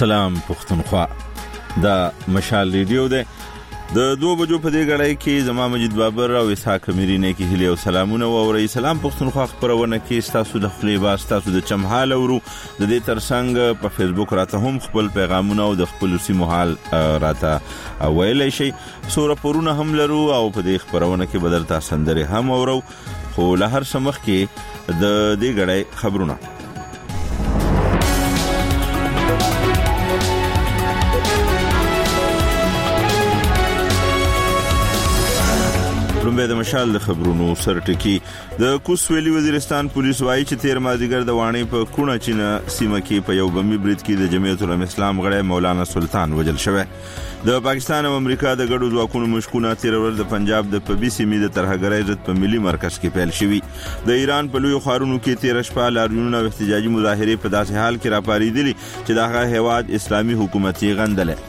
سلام پښتونخوا دا مشال ریډیو ده د 2 بجو په دې غړای کې زما مجید بابر او اسحاق میرینه کې هلي او سلامونه او ری سلام پښتونخوا خبرونه کې تاسو د خپل باس تاسو د چمحال ورو د دې ترڅنګ په فیسبوک راته هم خپل پیغامونه او د خپل سیمو حال راته ویلای شي سور پرونه هم لرو او په دې خبرونه کې بدلتا سندره هم اورو خو له هر سمخ کې د دې غړای خبرونه لومبه د مشال خبرونو سرټکی د کوسویلی وزیرستان پولیس وایي چې 13 مازیګر د وانی په کونه چینه سیمه کې په یو بمي برید کې د جمعیت العلماء اسلام غړی مولانا سلطان وجل شوی د پاکستان او امریکا د ګډو ځواکونو مشکونه 13 ورځ د پنجاب د پبي سیمې د ترهګرۍ ضد په ملي مرکز کې پیل شوی د ایران په لوی خارونو کې 13 شپه لاریونونه او احتجاجي مظاهره په داسې حال کې راپاریدلي چې دغه هیواد اسلامي حکومتي غندله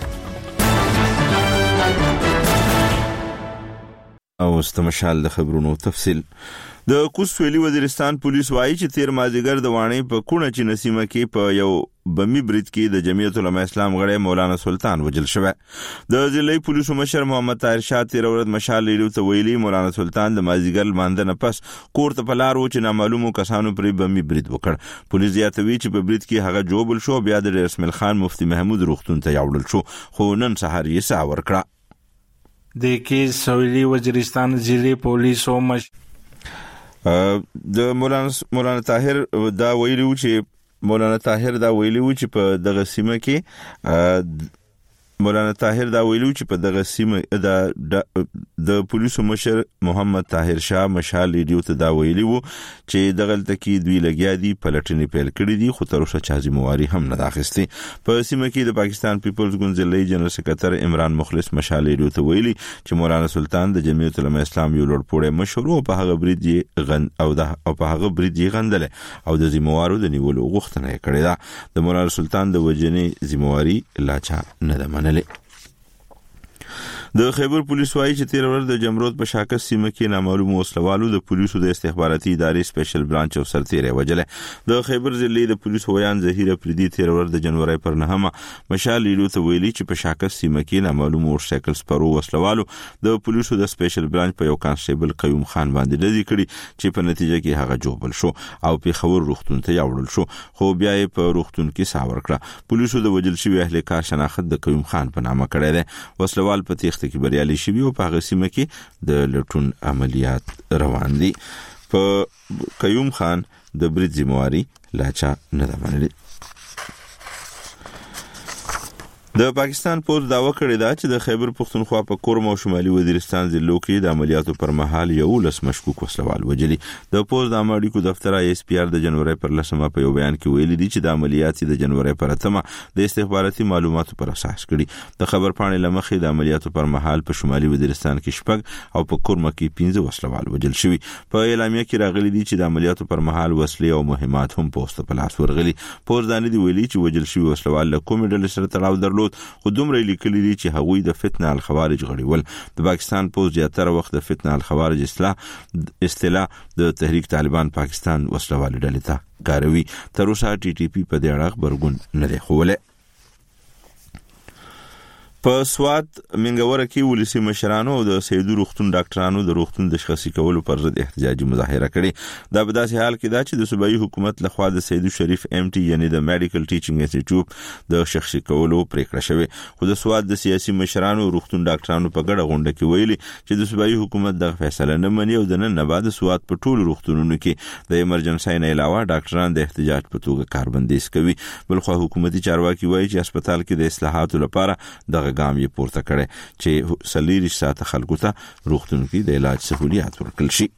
او استمشال د خبرونو تفصیل د کوسویلی وزیرستان پولیس وایي چې 13 مازیګر د وانی په کونه چې نسیمه کې په یو بمی برید کې د جمعیت العلماء اسلام غړی مولانا سلطان وجل شوی د ضلعي پولیسو مشر محمد طاهر شاه 13 ورځ مشال لیدو ته ویلي مولانا سلطان د مازیګر ماندنه پس کور ته پلار و چې نامعلومو کسانو پر بمی برید وکړ پولیس یاتوي چې په برید کې هغه جوبل شو بیا د اسماعیل خان مفتی محمود روغتون ته یوړل شو خو نن سحر یې ساور کړ د کوسویلی وزیرستان ضلعي پولیسو د مولانا طاهر دا ویلو چې په دغه سیمه کې مولانا طاهر دا ویلو چې په دغه سیمه د پولیسو مشر محمد طاهر شاه مشال ریډیو ته دا ویلی وو چې دغه تکي دوی لګیا دي پلټنې پیل کړې دي خو تر اوسه چا ذمہواری هم نه اخیستي په سیمه کې د پاکستان پیپلز ګوند ضلعي جنرال سکرټر عمران مخلص مشال ریډیو ته ویلي چې مولانا سلطان د جمعیت العلماء اسلام یو لوړ پوره مشورو په هغه برید یې غندل او د ذمہوارو د نیولو غوښتنه کړې ده د مولانا سلطان د وجنې ذمہواری لا چا نه ده د خیبر پولیس وایي چې 13 ورځ د جمرود په شاکس سیمه کې نامعلوم وسلوالو د پولیسو د استخباراتي ادارې سپیشل برانچ او سرتیری وجله د خیبر ضلعي د پولیسو ویان ظهیر پردي 13 ورځ د جنوري پر 9 مشال لیدو ته ویلي چې په شاکس سیمه کې نامعلوم موټرسایکل سپرو وسلوالو د پولیسو د سپیشل برانچ په یو کانسټیبل قیوم خان باندې لدی کړي چې په نتیجه کې هغه جوبل شو او په خبر روغتون ته یوړل شو خو بیا یې په روغتون کې ساور کړ پولیسو د وجل شوی اهل کار شناخت د قیوم خان په نامه کړی دی وسلوال په تخت کې بریالي شوی او په هغه سیمه کې د لټون عملیات روان دي په قیوم خان د برید ذمہواری لاچا نه ده منلې د پاکستان پولیس داوا کړی دا چې د خیبر پښتونخوا په کورم او شمالي وزیرستان ضلعو کې د عملیاتو پر مهال یو لس مشکوک وسلوال وجلي د پولیس د امریکو دفتر اس پی آر د جنوري پر 10 په یو بیان کې ویلي دي چې د عملیاتو د جنوري پر 8 د استخباراتي معلوماتو پر اساس کړي د خبر پاڼې لمخې د عملیاتو پر مهال په شمالي وزیرستان کې شپږ او په کورم کې 15 وسلوال وجل شوي په اعلامیه کې راغلي دي چې د عملیاتو پر مهال وسلې او مهمات هم پوسټ په لاس ورغلي پولیس دانه دی ویلي چې وجل شوي وسلوال له کومې ډلې سره تړاو درلود خو دومره لیکلي دي چې هغوی د فتنه الخوارج غړي ول د پاکستان پولیس زیاتره وخت د فتنه الخوارج اصطلاح د تحریک طالبان پاکستان وسلوال ډلې ته کاروي تر اوسه ټي ټي پی په دې اړه خبرګون نه دی خوله په سواد منګوره کې ولسی مشرانو او د سیدو روغتون ډاکټرانو د روغتون د شخصي کولو پر ضد احتجاجي مظاهره کړې دا په داسې حال کې دا چې د صوبایي حکومت لخوا د سیدو شریف ام ټي یعنی د میډیکل ټیچینګ انسټیټیوټ د شخصي کولو پریکړه شوې خو د سواد د سیاسي مشرانو روغتون ډاکټرانو په ګډه غونډه کې ویلي چې د صوبایي حکومت د فیصله نه مني او د نن نه بعد سواد په ټولو روغتونونو کې د ایمرجنسي نه علاوه ډاکټران د احتجاج په توګه کاربندیز کوي بلخو حکومتي چارواکي وایي چې هسپتال کې د اصلاحاتو لپاره د ګام یې پورته کړي چې سلیری ساته خلکو ته روغتون کې د علاج سہولیات ورکړل شي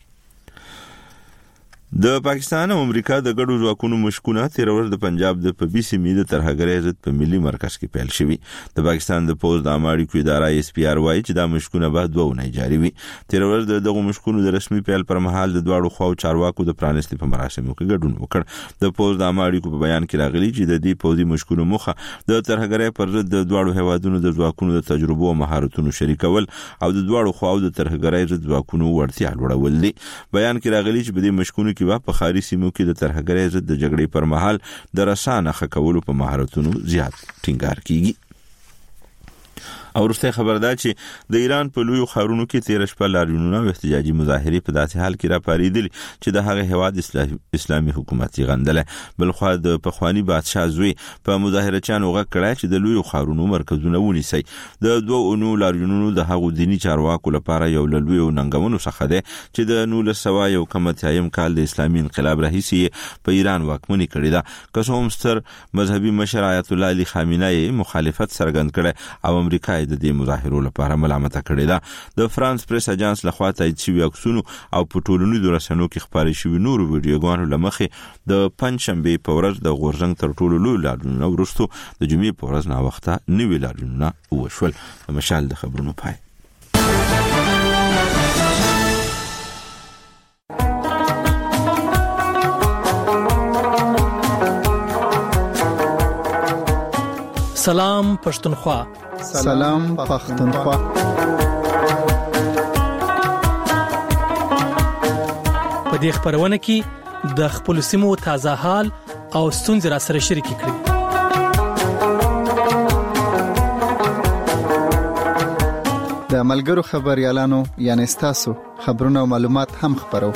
د پاکستان او امریکا د ګډو ځواکونو مشکونه 13 ورځ د پنجاب د پبي سیمې د ترهګرۍ ضد په ملي مرکز کې پیل شوی د پاکستان د پولیس د امریکو اداره اس پی آر وايي چې دا مشکونه به 2 ونې جاری وي 13 ورځ دغه مشکونو د رسمي پیل پر مهال د دواړو خواو چارواکو د پرانستي په مراسمو کې ګډون وکړ د پولیس د امریکو په بیان کې راغلي چې د دې پوزي مشکونو مخه د ترهګرۍ پر ضد د دواړو هیوادونو د ځواکونو د تجربو او مهارتونو شریکول او د دواړو خواو د ترهګرۍ ضد ځواکونو ورتیا لوړول دي بیان کې راغلي چې په دې مشکونو کې چارواکي په ښاري سیمو کې د ترهګرۍ ضد د جګړې پر مهال د رسانه خکولو په مهارتونو زیات ټینګار کیږي. او وروسته خبر ده چې د ایران په لوی ښارونو کې 13 شپه لاریونونه او احتجاجي مظاهرې په داسې حال کې را پاریدل چې د هغه هواد اسلامي حکومت غندله. بل خو د پخوانی بادشاه زوی په مظاهرچانو غږ کړی چې د لوی ښارونو مرکزونه ونیسي. د دوه اونو لاریونونو د هغو دینی چارواکو لپاره یو لوی ننګونو څخه ده چې د 1991 کال د اسلامي انقلاب راهیسې په ایران واکمني کړې ده. که څوم ستر مذهبي مشر آیت الله علي خامنه‌ای مخالفت څرګند کړي او امریکا د دې مظاهرو لپاره ملامت کړې ده. د فرانس پریس اجانس لخوا تایید شوی عکسونو او په ټولنیزو رسنیو کې خپاره شوی نورو ویډیوګانو لمخې د پنځشنبه په ورځ د غورځنګ تر ټولو لوی لاریونونه وروسته د جمعې په ورځ نا وخته نوي لاریونونه وشول. د مشال د خبرونو پای. سلام پښتونخوا. سلام پښتونخوا. په دې خبرونه کې د خپل سیمو تازه حال او ستونزې را سره شریک کړئ. د ملګرو خبريالانو یعنی تاسو خبرونه او معلومات هم خبرو.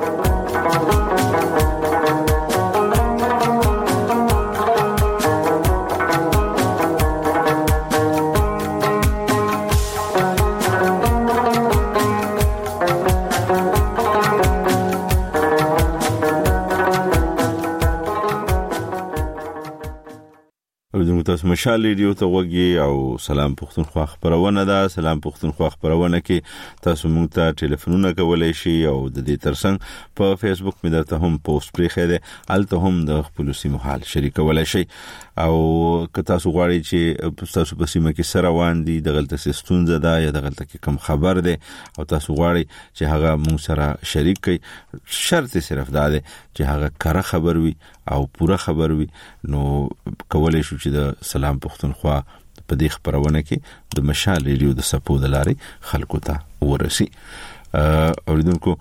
تاسو مشال ریډیو ته وګورئ او سلام پښتونخوا خبرونه ده. سلام پښتونخوا خبرونه کې تاسو مونږ ته ټلیفونونه کولای شئ او د دې ترڅنګ په فیسبوک مې درته هم پوسټ پرې خېده الته هم د خپل سیمو حال شریکولای شئ. او که تاسو غواړئ چې تاسو په سیمه کې سره روان دي د غلطه ستونزه ده یا د غلطه کې کم خبر ده او تاسو غواړئ چې هغه مونږ سره شریک کړئ، شرط صرف دا ده چې هغه کره خبر وي او پوره خبر وي. نو کولای شو چې د سلام پښتونخوا په دې خبرونه کې د مشال ریډیو د سپو د لارې خلکو ته ورسي. اوریدونکو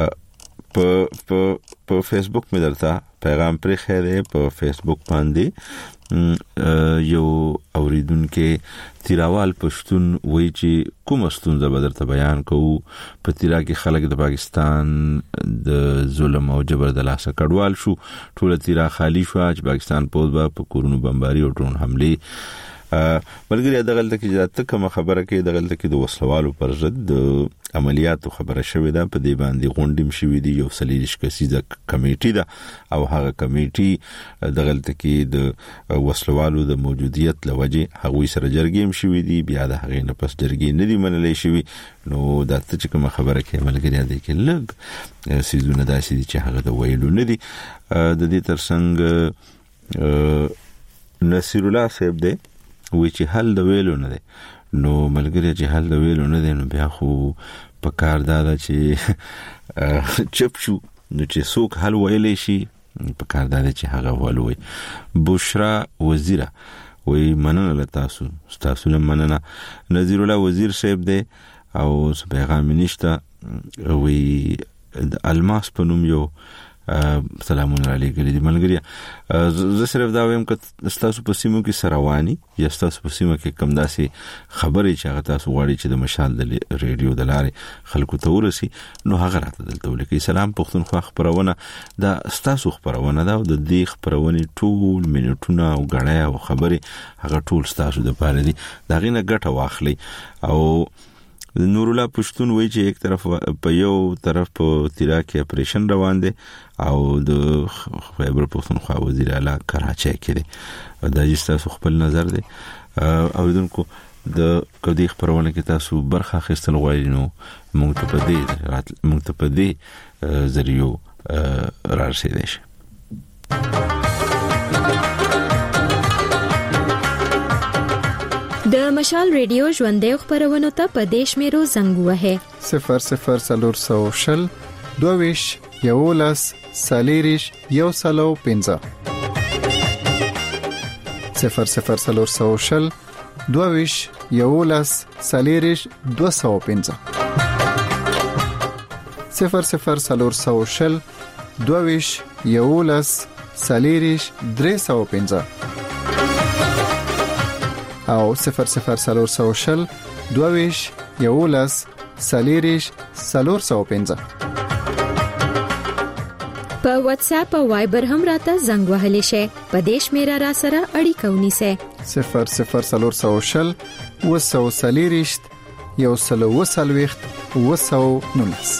په فیسبوک مې درته پیغام پرې خېده. په فیسبوک باندې یو اوریدونکو تیراوال پښتون وایي چې کوم ستونزه به درته بیان کوو. په تیرا کې خلک د پاکستان د ظلم او جبر د لاسه کډوال شو. ټول تیرا خالی شو چې پاکستان پوز په کورونو بمباري او ډرون حمله. بلګری دغلته کې ځاته کوم خبره کې دغلته کې د وسلوالو پر ضد د عملیاتو خبره شوې ده. په دې باندې غونډم شوې دي یو سلیریش کسیزه کمیټه ده او هغه کمیټه دغلته کې د وسلوالو د موجودیت لوجه هغوی سره جرګې شوې دي. بیا د هغې نه پس جرګې نه دي منلې شوې. نو دا ته کوم خبره کې ملګری دی کې لګ سيزونه داسې دي چې هغه د ویلو نه دي. د دې ترڅنګ نصیر الله صاحب دی وی چې حل د ویلو نه دی. نو ملګری چې حل د ویلو نه دی نو بیا خو په کار دا چې چپ شو نو چې څوک حل ویلې شي په کار دا چې هغه ولوي. بشرا وزیره وی مننه له تاسو نه مننه. نذیر الله وزیر صاحب دی او پیغام نشته وی د الماس په نوم یو سلامونه علیکم دي ملګری. زه صرف دا وایم چې تاسو په سیمو کې سروانی یا تاسو په سیمو کې کم داسې خبرې چې هغه تاسو غواړئ چې د مشال د ریډیو د لارې خلکو ته ورسي نو هغه راته دلته ولیکئ. سلام پښتونخوا خبرونه دا تاسو خبرونه دا د دې خبرونه ټول منټونه او غړای او خبرې هغه ټول تاسو د پاره دي. دا غینه ګټه واخلي. او نور الله پښتون وایي چې یک طرف په یو طرف په تیرا کې اپریشن روان دي او د خیبر پښتونخوا وزیر اعلی کراچۍ کې دي. دا تاسو خپل نظر دی. اوریدونکو د کدي خبرونه کې تاسو برخه اخیستل غواړئ نو موږ ته په دې ذریعو رارسیدئ شئ. د مشال ریډیو ژوندې خبرونه ته په دیش میرو زنګ وهه 00 22 یولس سالیریش یو سلو 15 00 22 یولس سالیریش 215 00 22 11 40 305 او 0040 22 11 40 305 په واتس اپ او وایبر هم راته زنګ وهلی شئ. په دې شمیره را سره اړیکه ونیسئ. 0040 240 140 219.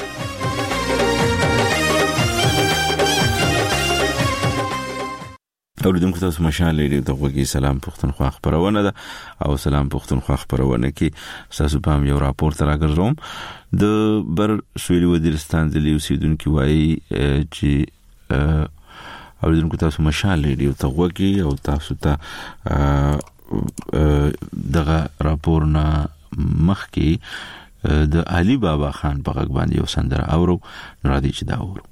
اوریدونکو تاسو مشال لري ته وګي سلام پښتونخوا خبرونه ده او سلام پښتونخوا خبرونه کې تاسو په یو راپور تر راګرځوم د بر سویلي وزیرستان د لیوسیدونکو وایي چې اوریدونکو تاسو مشال لري ته وګي او تاسو ته دغه راپور نه مخکې د علي بابا خان په غږ باندې یو سندره اورو نو راځي چې دا اورو.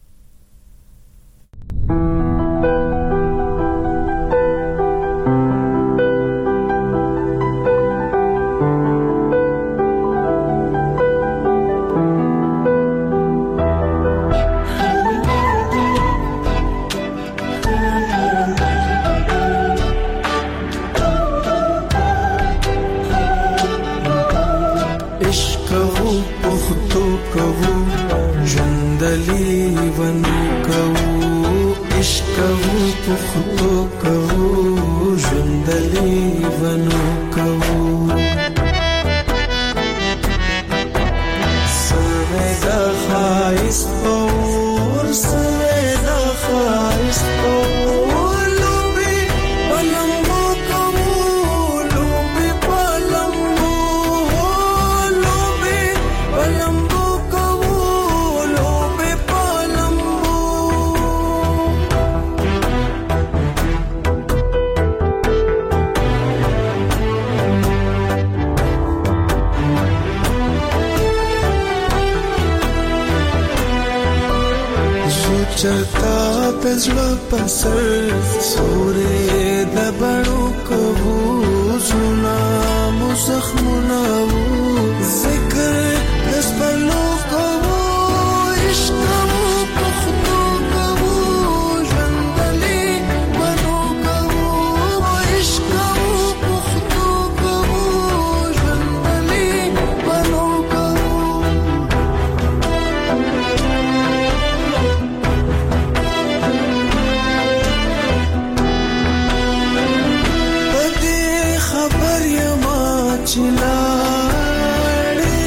چرتا پزړه پسر سورې د بڼو کوو زنا مزخمنا ذکر اسپلو کوو عشق مو پختو کوو ژوندلې بڼو کوو عشق مو پختو کوو ژوندلې بڼو چلاړې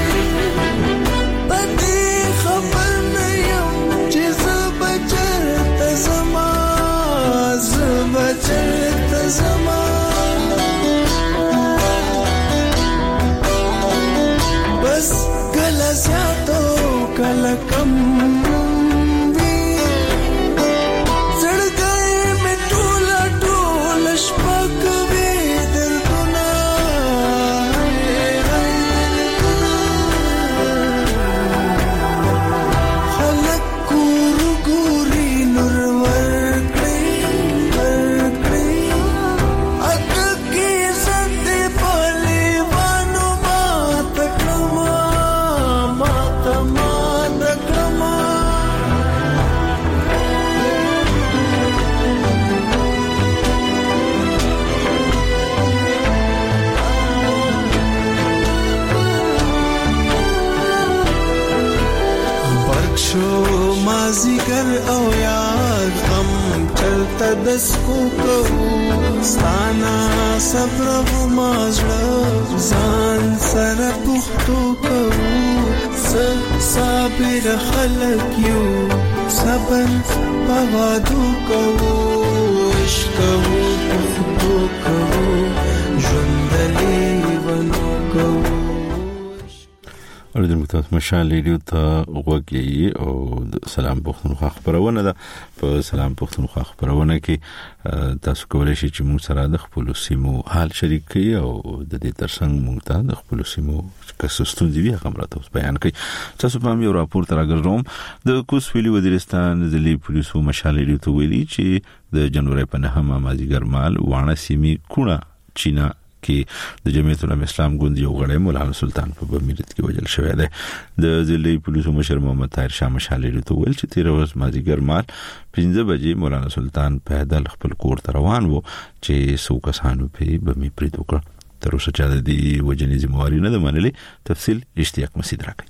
پدې خبر نه یم چې زبچرته زما بس کله زیاتو کله کم وي زړګی مې ټوله شپه کوي مازیګر او یاد غم چلته دسکو کوو ستانا صبر و مازړه ځان سره پختو کوو صابر خلک یو صبر پوادو کوو عشق کوو پختو کوو ژوندلې ونو کوو. اوریدونکو تاسو مشال لري ته وګورئ او سلام پښتونخوا خبرونه ده. په سلام پښتونخوا خبرونه کې تاسو کولای شئ چې موږ سره د خپل سیمو حال شریک کړئ او د دې ترڅنګ موږ ته د خپل سیمو کسستون دی خبره تاسو بیان کړئ. تاسو په یو راپور تر راګرځوم د کوسویلی وزیرستان ځلې پولیسو مشال لري ته ویلي چې د جنوري په 9 مازیګر مال وانه سیمې کونه چینا کې د جمعیت العلماء اسلام ګوند یو غړی مولانا سلطان په بمیرت کې وجل شوی دی. د ضلعي پولیسو مشر محمد طاهر شاه مشالي ته ویل چې 13 ورځ مازیګر مال 15 بجې مولانا سلطان پیدل خپل کور ته روان وو چې څو کسانو په بمی پرید وکړ. تر اوسه چا د دې وجنې ذمہواری نه ده منلې. تفصیل اشتیاق مسعود راکړي.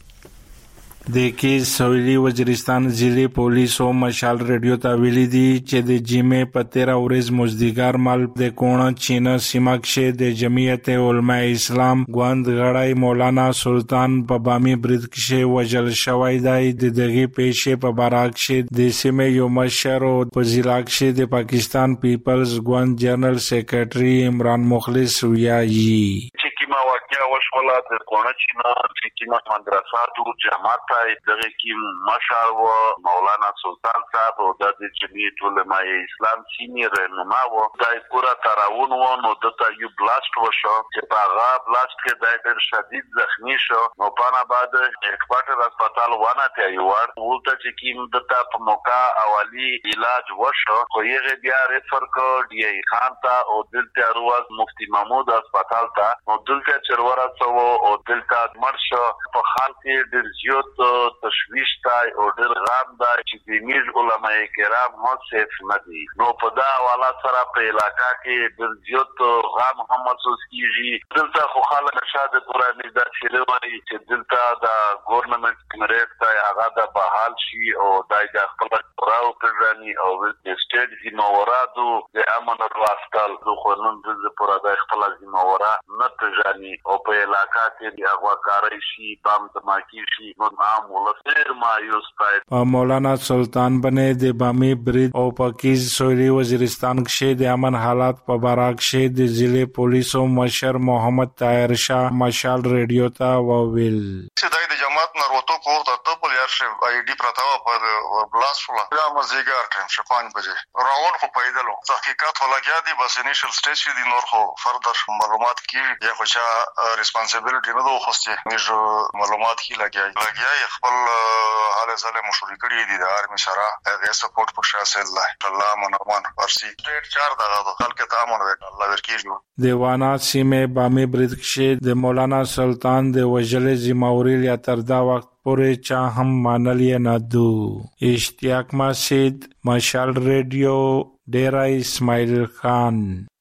د کې سویلي وزیرستان ضلع پولیسو مشال ریډیو ته ویلي دي چې د جمعې په 13 ورځ مزدګار مال د کوڼه چینه سیمه کې د جمعیت علماء اسلام ګوند غړی مولانا سلطان په بامي برید کې وژل شوی دی. د دغه پیښې په باره کې د سیمې یو مشر او په ضلع کې د پاکستان پیپلز ګوند جنرال سیکریټري عمران مخلص ویایي ما واقعا وشوله د کوڼه چینه چې مدرسه د جماعت دغه کې مشر و مولانا سلطان صاحب او د جمعیت علماء اسلام سینیر رهنما و دای پورا تراون و نو دته یو بلاست وشو چې په هغه بلاست کې ډېر شدید زخمی شو. نو په بعد هډکوارټر هسپتال ونه ته یو ورته چې کیم دته په موقع اولی علاج وشو خو یې بیا ریفر کړ دی خان ته او دلته روز مفتی محمود هسپتال ته نو دلته چرورا سو او دلته مرشو په حال کې ډېر زیات تشویش تای او ډېر غام دا چې د میز علماء کرام هم صرف ندي. نو په دا حواله سره په علاقہ کې ډېر زیات غام هم محسوس کیږي. دلته خو خلک شاده قرآنی دا چیرې چې دلته د ګورنمنت کمرېټ ته هغه د بحال شي او دای د خپل راو پرانی او د سټیټ ذمہوارادو د امن او اصل د قانون د پورا د خپل ذمہوارا نه تجانی او په علاقہ کې د اغواکاري شي بام دماکی شي نو عام ولسر مایوس پای. مولانا سلطان باندې د بامي برید او پاکیز سویلي وزیرستان کې د امن حالات په باره کې د ضلع پولیسو مشر محمد طاهر شاه مشال ریډیو ته وویل چې د جماعت نه وروته کوړه ته په یارشه آی ډی پرتاوه په بلاس ولا یا مزیګار ټیم ش 5 بجې راون خو پیدلو تحقیقات ولګیا دي بس انیشل سټیج دي نور خو فردر معلومات کی یا خو چا ریسپانسیبিলিټی نه دوخسته موږ معلومات کی لګیا خپل حال زله مشورې کړې دي د آرمي سره هغه سپورټ په شاسه الله منوان ورسي ډېر 4 دغه خلک ته امر وکړه الله ورکیږي. دیوانا سیمه بامي برید کې د مولانا سلطان د وجلې ذمہواری یا تر دا وخت پورې چا هم مانلی نه دو. اشتیاق مسعود مشال ریډیو ډیرا اسماعیل خان.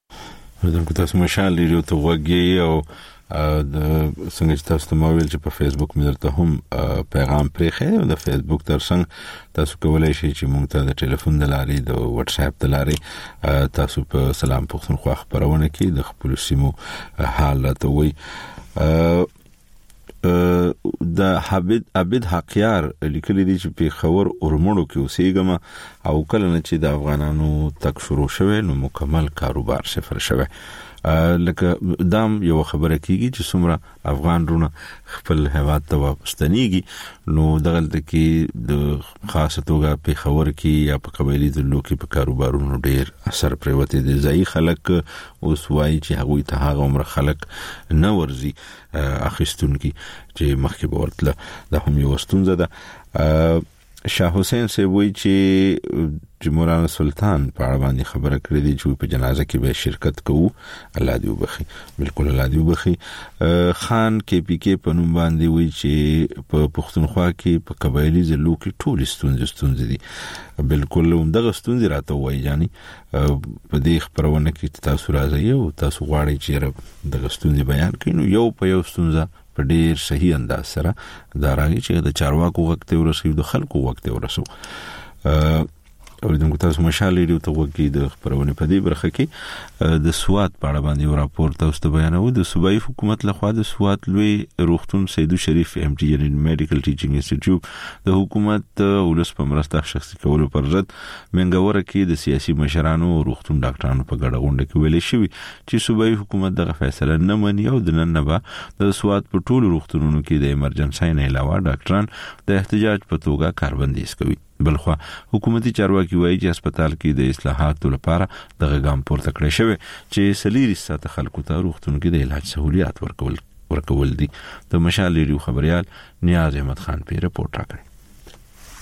دغه تاسو مشال ریډیو ته وګورئ او د څنګه چې تاسو ته مویل چې په فیسبوک مې درته هم پیغام پرېښی او د فیسبوک ترڅنګ تاسو کولای شئ چې موږ ته د ټلیفون د لارې د واتس اپ د لارې تاسو په سلام پښتونخوا خبرونه کې د خپل سیمو حالت وي. د عبد حقیار لیکلي دي چې په خبر اورمړو کې اوسېګم او کله نه چې د افغانانو تک شروع شوه نو مکمل کاروبار صفر شوه. لکه دام یو خبره کیږي چې څومره افغان رونه خپل هیواد ته واپستنیږي نو دغلته کې د خاصه توګه په خبر کې یا په قبایلی ځلو کې په کاروبارونو ډیر اثر پروت دي. ځای خلک اوس وایي چې هغه ته هغه عمر خلک نه ورزي اخیستون کی چې مخکې ورتله د هم یو ستونزه ده. شاه حسین سی وی چې مولانا سلطان په اړه باندې خبره کړې دي چې په جنازه کې به شرکت کوو. الله دې وبخي بالکل الله دې وبخي. خان کې پی کې په نوم باندې وی چې په پښتونخوا کې په قبایلی ځلو کې ټول ستونزې دي بالکل دغه ستونزې راته وایي یعنی په دې خبرونه کې تاسو راځي او تاسو غواړئ چې دغه ستونزې بیان کړئ نو یو په یو ستونزه په ډیر صحیح انداز سره دا راغی چې د چارواکو وخت ورسېو د خلکو وخت ورسېو. او دغه تاسو مشال لري ته وګورئ د خبرونه په دې برخه کې د سواد په اړه باندې راپور تاسو ته بیانوي. د صوبایي حکومت لخوا د سواد لوی روغتون سیدو شریف ام ټي ان میډیکل ټیچینګ انسټیټیوټ د حکومت ولس په مرسته شخصي کولو پر ضد منګوره کې د سیاسي مشرانو او روغتون ډاکټرانو په ګډه غونډه کې ویل شوی چې صوبایي حکومت دغه فیصله نه مني او د نن نه به د سواد په ټولو روغتونونو کې د ایمرجنسي نه علاوه ډاکټران د احتجاج په توګه کاربندیز کوي. بلخوا حکومتي چارواکي وایي چې هسپتال کې د اصلاحاتو لپاره د غام پورته کړی شوی چې سلیری ساته خلکو ته روغتون کې د علاج سہولیات ورکول دي. د مشال ریډیو خبريال نیاز احمد خان په رپورټ راکړي.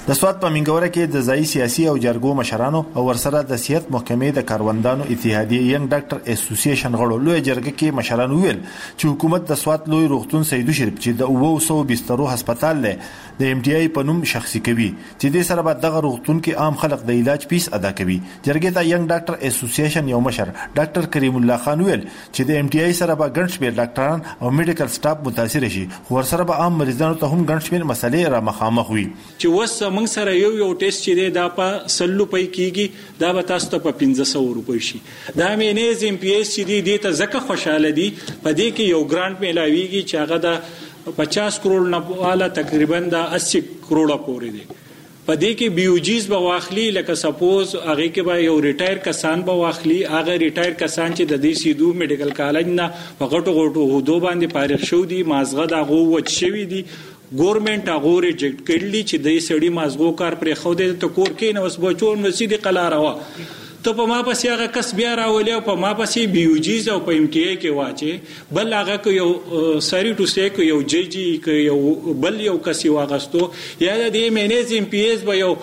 د سواد په منګوره کې د ځای سیاسي او جرګو مشرانو او ورسره د صحت محکمې د کاروندانو اتحادیه ینګ ډاکټر اسوسییشن غړو لوی جرګه کې مشرانو ویل چې حکومت د سواد لوی روغتون سیدو شریف چې د 900 بسترو هسپتال له د ام ټي آی په نوم شخصي کوي چې د سره بعد دغه روغتون کې عام خلک د علاج فیس ادا کوي. جرګې ته ینګ ډاکټر اسوسییشن یو مشر ډاکټر کریم الله خان ویل چې د ام ټي آی سره به ګڼ شمېر ډاکټران او میډیکل سټاف متاثر شي خو ورسره به عام مریضانو ته هم ګڼ شمېر مسلې را مخامخ وي. چې وس موږ سره یو ټیسټ چې دا په 100 روپۍ کیږي دا به تاسو ته په 1500 روپۍ شي. دا مینیز ام پی ایس چې دې ته زکه خوشاله دي په دې کې یو ګرانټ ملاويږي چې هغه د 50 کروڑ نه والا تقریبا د 80 کروڑ پورې دي. په دې کې بیوجیز به واخلي لکه سپوز هغه کې به یو ریټایر کسان به واخلي هغه ریټایر کسان چې د دې سیدو میډیکل کالج نه په غټو هودو باندې فارغ شو دي مازغه دغه وچ شوی دي ګورنمنت هغه ریجیکټ کړلی چې د سړي مازغو کار پرې خو دې ته کور کې نو وس بچون مسیدي قلاروا ته په ما پسې هغه کس بیا راولې او په ما پسې بیوجیز او په ام ټي آی کې واچي بل هغه کو یو ساری ټو سټیک یو جی کو یو بل یو کسي واغستو یا د مینیز ام پی ایس به یو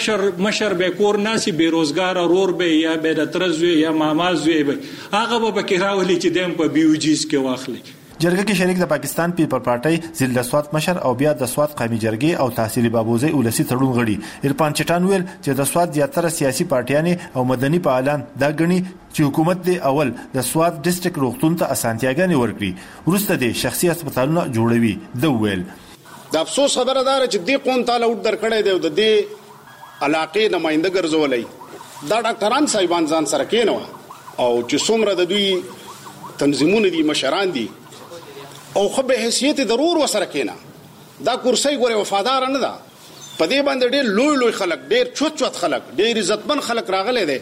مشر به کور ناسي بیروزګار اورور به یا به د ترزوی یا مامازوی به هغه به کې راولې چې دیم په بیوجیز کې واخلي. جرګه کې شریک د پاکستان پیپل پارټي ضلع د سواد مشر او بیا د سواد قومي جرګې او تحصیلي بابوزي ولسی تړون غړي عرفان چټان ویل چې د سواد زیاتره سیاسي پارټیانې او مدني فعالان دا غني چې حکومت د اول د سواد ډیسټریکټ روغتون ته اسانتیاګانې ورکړي ورسته د شخصي هسپتالونو جوړوي د ویل. د افسوس خبره ده چې دې قوم تعالی ور درکړې دی د دې علاقې نمائنده ګرځولای دا ډاکټران صاحبان ځان سره کېنو او چې څومره د دوی تنظیمونه دي مشران دي او خو به حیثیت ضرور وسره کینا دا کرسي ګوره وفادار نه ده په دې باندې ډېر لوی خلک ډېر چوت خلک ډېر عزتمن خلک راغلي دي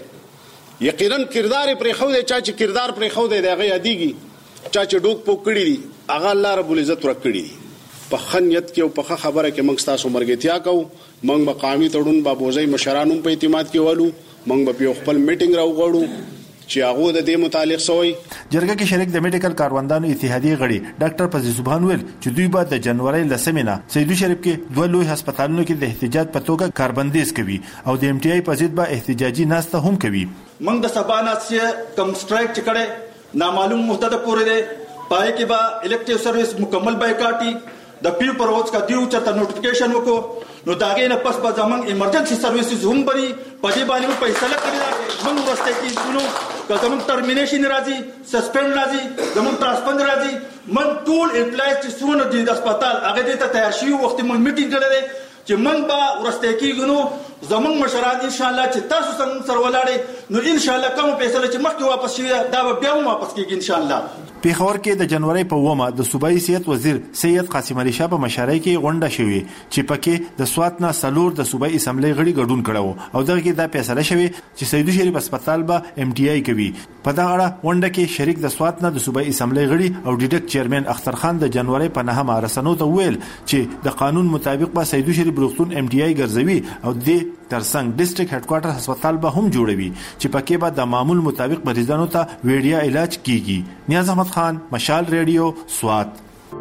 یقینا کردار پرې خو دې چا چې کردار پرې خو دې هغه یادېږي چا چې ډوک پوکړي دي هغه الله رب العزت ورکړي دي په خنیت کې او په خبره کې موږ تاسو مرګتیا کو موږ مقامي تړون بابوزي مشرانو په اعتماد کې والو موږ په خپل میټینګ راوغړو چې هغه د دې متعلق سوی. جرګه کې شریک د میډیکل کاروندانو اتحادیه غړي ډاکټر فضل سبحان ویل چې دوی بعد د جنوري لسمینه سیدو شریف کې دوه لوی هسپتالونو کې د احتجاج په توګه کاربندیز کوي او د ام ټي آی په ضد به احتجاجي ناسته هم کوي. موږ د سبانا چې کم سټرایک کړي نامعلوم مدت پورې ده پای کې به الکټیو سرویس مکمل بایکاټي د پیو پروز کا دیو چرته نوټیفیکیشن وکړو نو داګه نه پس په ځمن ایمرجنسي سرویسز هم بری په دې باندې فیصله کړی موږ ورسته کې شنو که زموږ ترمینیشن راځي سسپند راځي زموږ ترانسپند راځي من ټول امپلایز چې څونه دي د هسپتال هغه دې ته تیار شي وخت موږ میټینګ کړی چې موږ به ورسته کې نو زموږ مشران ان شاء الله چې تاسو څنګه سره ولاړې نو ان شاء الله کوم فیصله چې مخکې واپس شي دا به بیا واپس کیږي ان شاء الله. پیښور کې د جنوري په ومه د صوبایي صحت وزیر سید قاسم علي شاه په مشارۍ کې غونډه شوې چې پکې د سوات نه سلور د صوبایي اسمبلی غړي ګډون کړو او دغه کې دا فیصله شوې چې سیدو شریف هسپتال به ام ټي آی کوي. په دغه غونډه کې شریک د سوات نه د صوبایي اسمبلی غړي او ډیډک چیرمن اختر خان د جنوري په 9 رسنو ته ویل چې د قانون مطابق به سیدو شریف روغتون ام ټي آی ګرځوي او د ترڅنګ ډیسټریکټ هډ کوارټر هسپتال به هم جوړوي چې پکې به د معمول مطابق مریضانو ته ویډیا علاج کیږي. نیاز احمد خان مشال ریډیو سوات.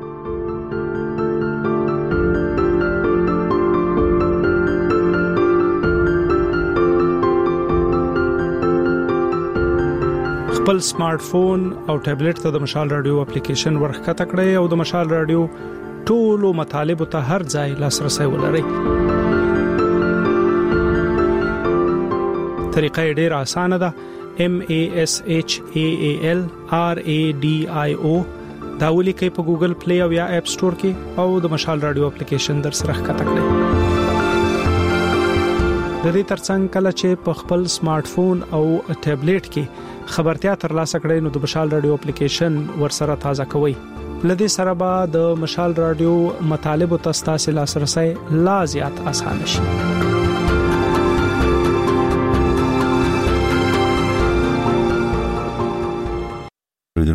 خپل سمارټ فون او ټابلیټ ته د مشال رادیو اپلیکیشن ورخکته کړئ او د مشال رادیو ټولو مطالبه ته هر ځای لاسرسي ولرئ. طریقه ډیره اسانه ده. MASHAAL RADIO دا ولیکئ په ګوګل پلی او یا اپ سٹور کې او د مشال رادیو اپلیکیشن در سره ښکته کړئ. د دې ترڅنګ کله چې په خپل سمارټ فون او ټابلیټ کې خبرتیا ترلاسه کړئ نو د مشال رادیو اپلیکیشن ورسره تازه کوئ. لدې سره به د مشال رادیو مطالب او تاسو لاسرسي لا زیات اسانه شي.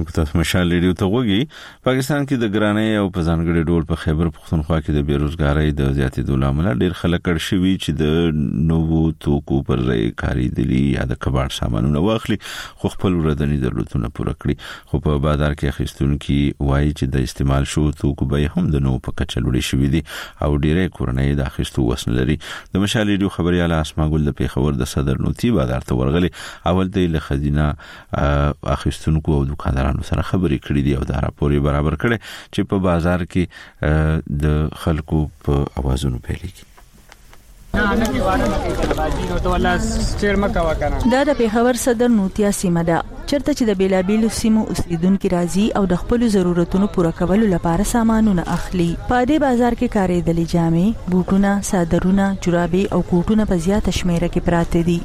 مننه تاسو مشال ریډیو ته وګورئ. پاکستان کې د ګرانۍ او په ځانګړي ډول په خیبر پختونخوا کې د بیروزګارۍ د زیاتېدو لامل ډېر خلک اړ شوي چې د نوو توکو پر ځای کاریدلي یا د کباړ سامانونه واخلي خو خپل ورځنی ضرورتونه پوره کړي. خو په بازار کې اخیستونکي وایي چې د استعمال شو توکو به هم د نو په کچه لوړې شوې دي او ډېرې کورنۍ د اخیستو وس نه لري. د مشال ریډیو خبرياله اسما ګل د پیښور د صدر نوتی بازار ته ورغلي. اول د خزینه اخیستونکو او دکاندارانو سره خبرې کړې دي او دا راپور برابر کړي چې په بازار کې د خلکو په اوازونو پیلېږي. دا د پیښور صدر نوتیا سیمه ده چرته چې د بیلابیلو سیمو اوسیدونکو راځي او د خپل ضرورتونو پوره کولو لپاره سامانونه اخلي. په دې بازار کې کارېدلې جامې، بوټونه، صادرونه، جورابې او کوټونه په زیاته شمیره کې پراته دي.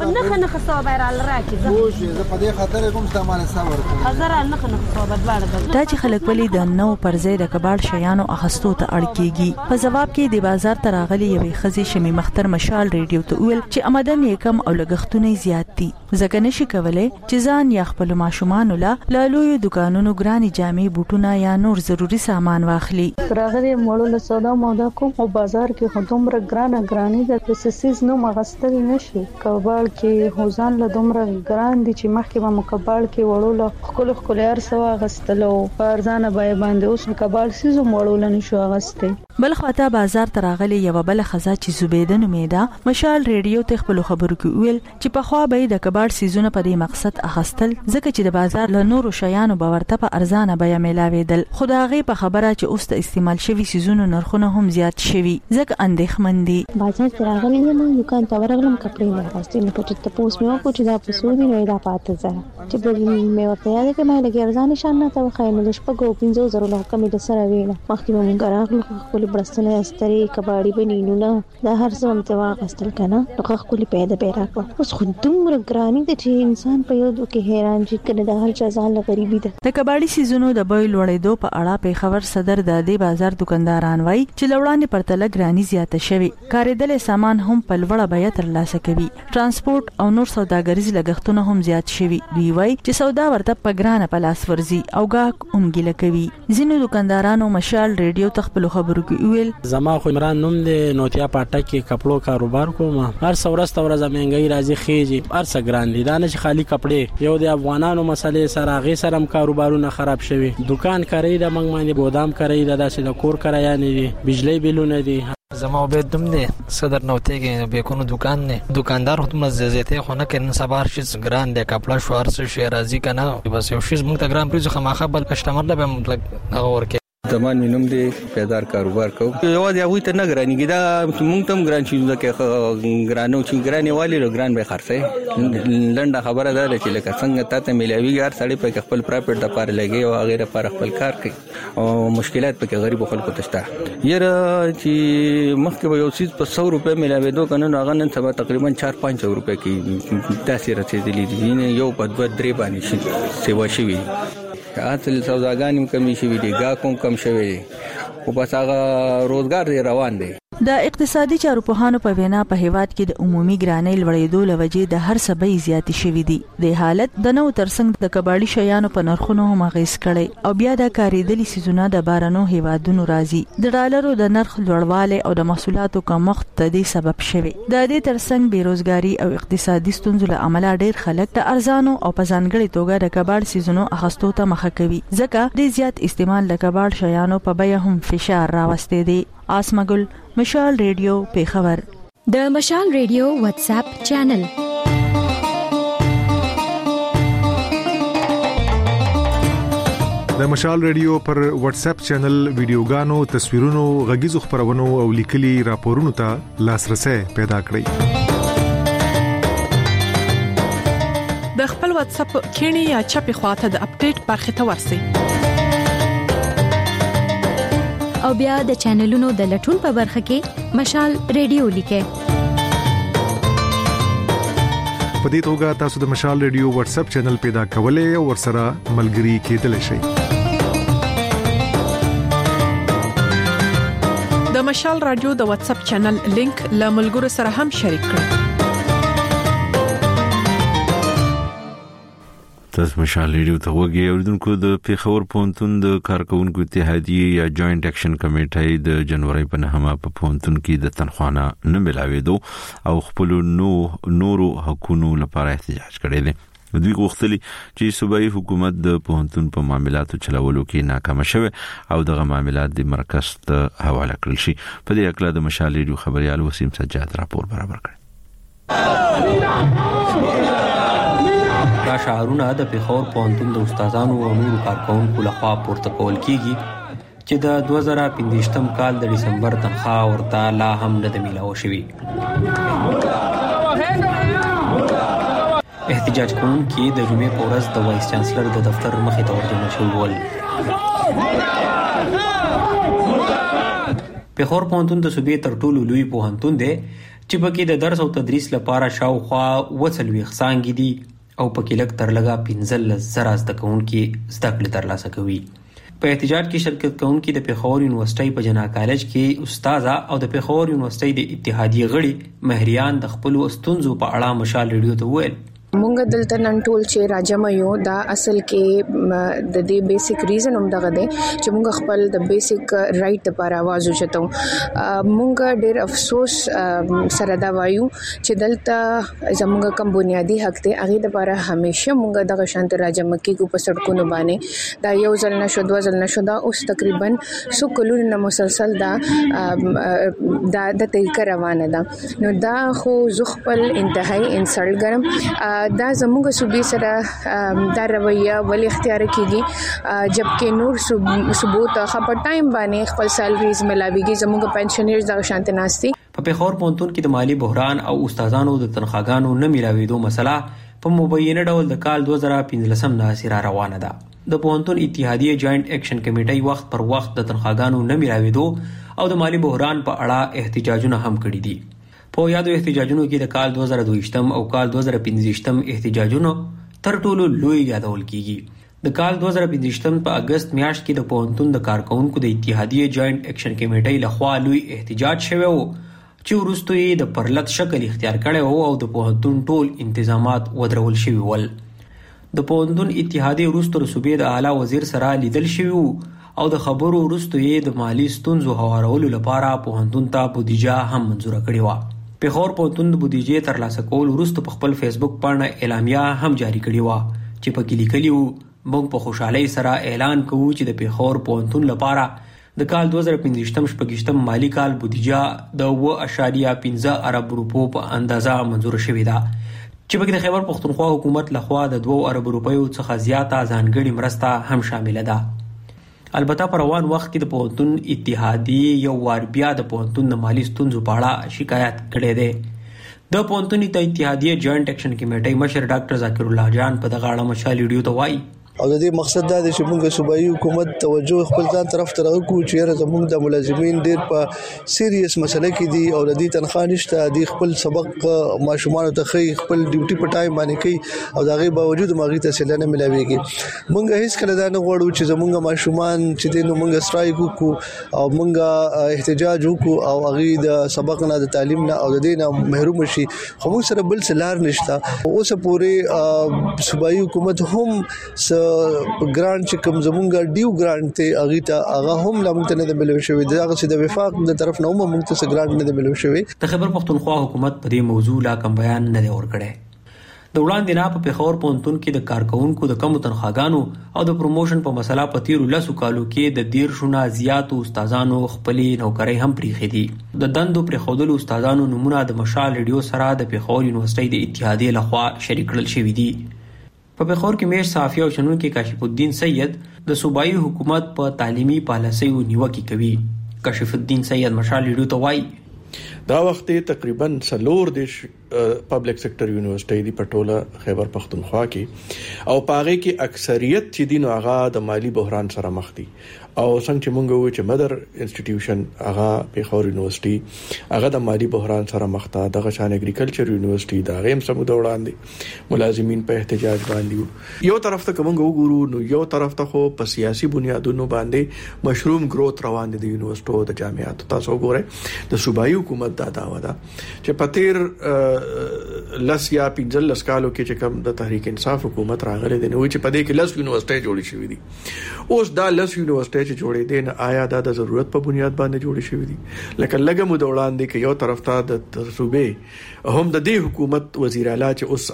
نه صوبر ال راکې زه په دې خاطر کوم سامان صبر هزار نه صوبر باندې دا چې خلک ولې د نو پر ځای د کباړ شیانو اخستو ته اړ کیږي. په جواب کې د بازار ته راغلي یوې خزي شمی مختر مشال ریډیو ته ویل چې آمدن یې کم او لګښتونه زیات دي ځکه نشي کولای چې ځان یا خپل ماشومان له لوی دکانونو ګراني جامې، بوټونه یا نور ضروری سامان واخلي. راغلي مړو له سودا مودا کوم او بازار کې خودمره ګراني د سسیز نو مغستل نشي. کباړ کې هوزان له دومره ګران دي چې مخکې به مکباړ کې وړو له خپل هر سوا غستلو پارزانه باندې اوس کباړ سيزو وړو له نشو غسته. بل خواته بازار ته راغلي یو بل خزا چې زبیده نومیده مشال ریډیو ته خپل خبرو کې ویل چې په خوا به د کباړ سيزونه په دې مقصد اخستل ځکه چې د بازار له نورو شیانو باورته په ارزانه بیه ملاویدل. خدای په خبره چې اوس د استعمال شوی سيزونو نرخونه هم زیات شوي ځکه اندېښمن دي. بازار ته راغلي یم دکان ته ورغلم کپڑے نه واستل چې تاسو مې وکړو چې دا په سودی نه دا پاتې ځه چې بل مې ورته یاد کړم لکه ارزان نشان نه ته خاين د شپږو 15,000 له کمې د سره ویله مخکې مونږ راغلو خپل برستنه استری کباړي بنینو نه دا هر څه هم ته واغستل کنه نو خپل پیدا پیدا کړ. اوس خو دومره ګرانی د چې انسان په یو کې حیران شي کنه د هر چا ځان له غریبي ده. د کباړي سيزونو د بیل وړېدو په اړه پیښور صدر د دې بازار دکانداران وایي چې لوړاندې پرتله ګرانی زیاته شوی. کارېدل سامان هم په لوړه بیه ترلاسه کوي. ترانسپورت او نور سوداګریز لګښتونه هم زیات شوي. دوی وایي چې سودا ورته په ګرانه پلاس ورزي او گاهک اونګیله کوي. ځینو دکاندارانو مشال ریډیو ته خپل خبرو کې ویل زما خو عمران نوم دی نوتیا پاټک کې کپړو کاروبار کوم. هر څورسته ورځ مهنګي راځي خېږي هر څه ګران دي دا نه چې خالی کپړې یو د افغانانو مسلې سره غي سره کاروبارونه خراب شوي. دکان کاری د منګ باندې ګودام کاری د داسې د کور کرایه نه دي بجلی بیلونه دي. زما عبید دوم دی صدر نوته کې به کو دکان نه دکاندار خود مززته خو نه کین سبار شي ګران دی کپړه شوار څه شي راځي کنه بس یو شي موږ ته ګران پریز خماخه بل کسٹمر له مطلب هغه ورکه زمان مینوم دی پیدار کاروبار کو یو دی هغه ته نه ګرانیږي دا موږ تم ګران شي چې ګرانو چې ګرانی والی له ګران به خرڅه لنډه خبره ده چې لکه څنګه ته ملوي ګار سړی په خپل پراپرټ د پاره لګي او غیره پر خپل کار کوي او مشکلات په غریب خلکو ته شته. یره چې مخکې یو چیز په 100 روپے ملاوي دوه کنه هغه نن سبا تقریبا 4-500 روپے کې تاثیر رسیدلی دي یو په 2-3 باندې شي سیوا شي اصل سوداګانې کمی شوي دي ګاکم کم شوي دي او بس هغه روزګار دی روان دی. د اقتصادي چارو پوهانو په وینا په هیواد کې د عمومي ګرانۍ لوړېدو لوجې د هر څه بیې زیاتې شوې دي. د حالت د نو ترڅنګ د کباړي شیانو په نرخونو هم اغیز کړي او بیا د کاریدلي سيزونه د بارانو هیوادونو راځي. د ډالرو د نرخ لوړوالی او د محصولاتو کمښت د دې سبب شوی. د دې ترڅنګ بیروزګاری او اقتصادي ستونزو له امله ډېر خلک د ارزانو او په ځانګړي توګه د کباړ سيزونو اخستو ته مخه کوي ځکه د زیات استعمال د کباړ شیانو په بیه هم فشار راوستي دي. آسمګل مشال ریډیو پیښور. د مشال ریډیو واتس اپ چینل د مشال ریډیو پر واتس اپ چینل ویډیوګانو تصویرونو غږیزو خبرونو او لیکلي راپورونو ته لاسرسي پیدا کړئ. د خپل واتس اپ کینی یا چپی خواته د اپډیټ برخه ته ورسئ او بیا د چینلونو د لټون په برخه کې مشال ریډیو لیکه. په دې توګه تاسو د مشال ریډیو واتس اپ چینل پیدا کولای او ورسره ملګري کېدلی شئ. د مشال رادیو د واتس اپ چینل لینک له ملګرو سره هم شریک کړئ. تاسو مشال ریډیو ته وګورئ اوریدونکو د پیښور پونتون د کارکونکو اتحادیه یا جوائنٹ اکشن کمیټې د جنوري په 9 په پونتون کې د تنخوانه نه ملاوېدو او خپل نورو حقوقو لپاره احتجاج کړی دی. دوی غوښتلي چې صوبایي حکومت د پونتون په معاملاتو چلولو کې ناکام شوه او دغه معاملات د مرکز ته حواله کړل شي. په دې اړه د مشال ریډیو خبريال وسیم سجاد راپور برابر کړ. دا شعارونه د پیښور پوهنتون د استادانو او نورو کارکونکو لخوا پورته کول کیږي چې د 2015 کال د دسمبر تنخواه ورته لا هم نه ملاوي شوی. احتجاج کوونکي د جمعې په ورځ د وایس چانسلر د دفتر مخې ته ورجمع شول. پیښور پوهنتون د صوبې تر ټولو لوی پوهنتون دی چې پکې د درس او تدریس لپاره شاوخوا 40 څانګې دي او پکې لږ تر لږه 15,000 زده کوونکي زده کړې ترلاسه کوي. په احتجاج کې شرکت کوونکي د پیښور یونیورسيټي په جنا کالج کې استاد او د پیښور یونیورسيټي د اتحادیه غړي مهریان د خپل استونزو په اړه مشال ریډیو ته وویل. مونږ دلته نن ټول چې راجم یو دا اصل کې د دې بیسیک ریزن هم دغه دی چې مونږ خپل د بیسیک رائټ لپاره आवाज وچتو. مونږ ډېر افسوس سره دا وایو چې دلته زموږ کوم بنیادی حق دی هغه لپاره همیشه مونږ دغه شانت راجم کې په سړکونو باندې دا یو ځل نشو دوه ځل نشو دا اوس تقریبا 100 کلونه مسلسل دا د تحقیق روانه ده. نو دا خو زه خپل انتهایی انسلټ ګرم. دا زموږ صوبې سره دا رویه ول اختیار کیږي جبکې نور ثبوت خبر ټایم باندې خپل سیلریز ملاويږي زموږ پنشنرز د شانت ناستي. په پیښور پوهنتون کې د مالی بحران او استادانو د تنخواګانو نه ملاوېدو مسله په مبینه ډول د کال 2015 نه سره روانه ده. د پوهنتون اتحادیه جوائنٹ اکشن کمیټې وخت پر وخت د تنخواګانو نه ملاوېدو او د مالی بحران په اړه احتجاجونه هم کړي دي. په یادو احتجاجونو کې د کال 2022 او کال 2015 احتجاجونو تر ټولو لوی یادول کیږي. د کال 2015 په اگست میاشت کې د پوهنتون د کارکونکو د اتحادیه جوائنٹ اکشن کمیټې لخوا لوی احتجاج شوی و چې وروسته یې د پرلط شکل اختیار کړی او د پوهنتون ټول انتظامات ودرول شوی ول. د پوهنتون اتحادیه وروسته صوبې د اعلی وزیر سره لیدل شوی او د خبرو وروسته یې د مالی ستونزو هوارولو لپاره پوهنتون ته بودیجه هم منظور کړې و. پیښور پوهنتون د بودیجې ترلاسه کول وروسته په خپل فیسبوک باندې اعلامیه هم جاری کړې و چې پکې لیکلی و موږ په خوشحالۍ سره اعلان کوو چې د پیښور پوهنتون لپاره د کال 2015 مالی کال بودیجه د 2.15 ارب روپو په اندازه منظور شوې ده چې پکې د خیبر پختونخوا حکومت لخوا د 2 ارب روپیو څخه زیاته ځانګړي مرسته هم شامل ده. البته په روان وخت کې د پوهنتون اتحادیه یو وار بیا د پوهنتون د مالی ستونزو په اړه شکایت کړی دی. د پوهنتون اتحادیه جوائنٹ اکشن کمیټې مشر ډاکټر ذکر الله جان په دغه اړه مشال ریډیو ته وایي او د دې مقصد دا دی چې موږ صوبایي حکومت توجه خپل ځان طرف ته راوړو چې زموږ د ملازمین ډېر په سیریس مسله کې دي او د دې تنخواه نشته دي خپل سبق ماشومان ته خپل ډیوټي په ټایم باندې کوي او دا غي باوجود ماغي ته سلنه ملاويږي. موږ هیڅ کله دا نه غواړو چې زموږ ماشومان چې دینو موږ استرایک وکړو او موږ احتجاج وکړو او هغه د سبق نه د تعلیم نه او د دې نه محروم شي خو موږ سره بل سلار نشته. اوس پورې صوبایي حکومت هم ګرانټ چې کوم زمونږ ډیو ګرانټ ته هغه هم لمونته نه ملوي شوی دا چې د وفاق د طرف نه هم موږ ته ګرانټ نه ملوي شوی. د خیبر پختونخوا حکومت په دې موضوع لا کوم بیان نه دی ورکړی. د وړاندې نه په پیښور پوهنتون کې د کارکونکو د کم تنخواګانو او د پروموشن په مسله په تیرو 10 کالو کې د 13 زیاتو استادانو خپلې نوکرۍ هم پریښې دي. د دندو پرېښودلو استادانو نمونه د مشال ریډیو سره د پیښور یونیورسيټي د اتحادیه لخوا شریک کړل شوی دي. په پیښور کې مېش صافي او شنونکو کاشف الدین سید د صوبایي حکومت په تعلیمي پالیسیو نیوکه کوي. کاشف الدین سید مشال ریډیو ته وایي دا وخت تقریبا 4 دیش پبلک سیکټر یونیورسيټي دی پټوله خیبر پختونخوا کې او پاغه کې اکثریت چې دین هغه د مالی بحران سره مخ دي او څنګه چې مونږ وایو چې مدر انسټیټیوشن هغه پیښور یونیورسيټي هغه د مالی بحران سره مخ ته دغه شان اګریکلچر یونیورسيټي دا غیم سمود وړاندې ملازمین په احتجاج باندې یو طرف ته کومه وګورو نو یو طرف ته خو په سیاسي بنیادونو باندې مشروم گروث روان دي د یونیورسيټو د جامعات تاسو وګورئ د صوبایي حکومت دا داوا ده چې پتیر لس یا 15 کالو کې چې کوم د تحریک انصاف حکومت راغله دي نو چې په دې کې لس یونیورسيټي جوړې شوې دي اوس دا لس یونیورسيټي چې جوړې دي نه آیا دا د ضرورت په بنیاد باندې جوړې شوې دي لکه لګم د وړاندې کې یو طرف ته د صوبې هم د دې حکومت وزیر اعلی چې اوس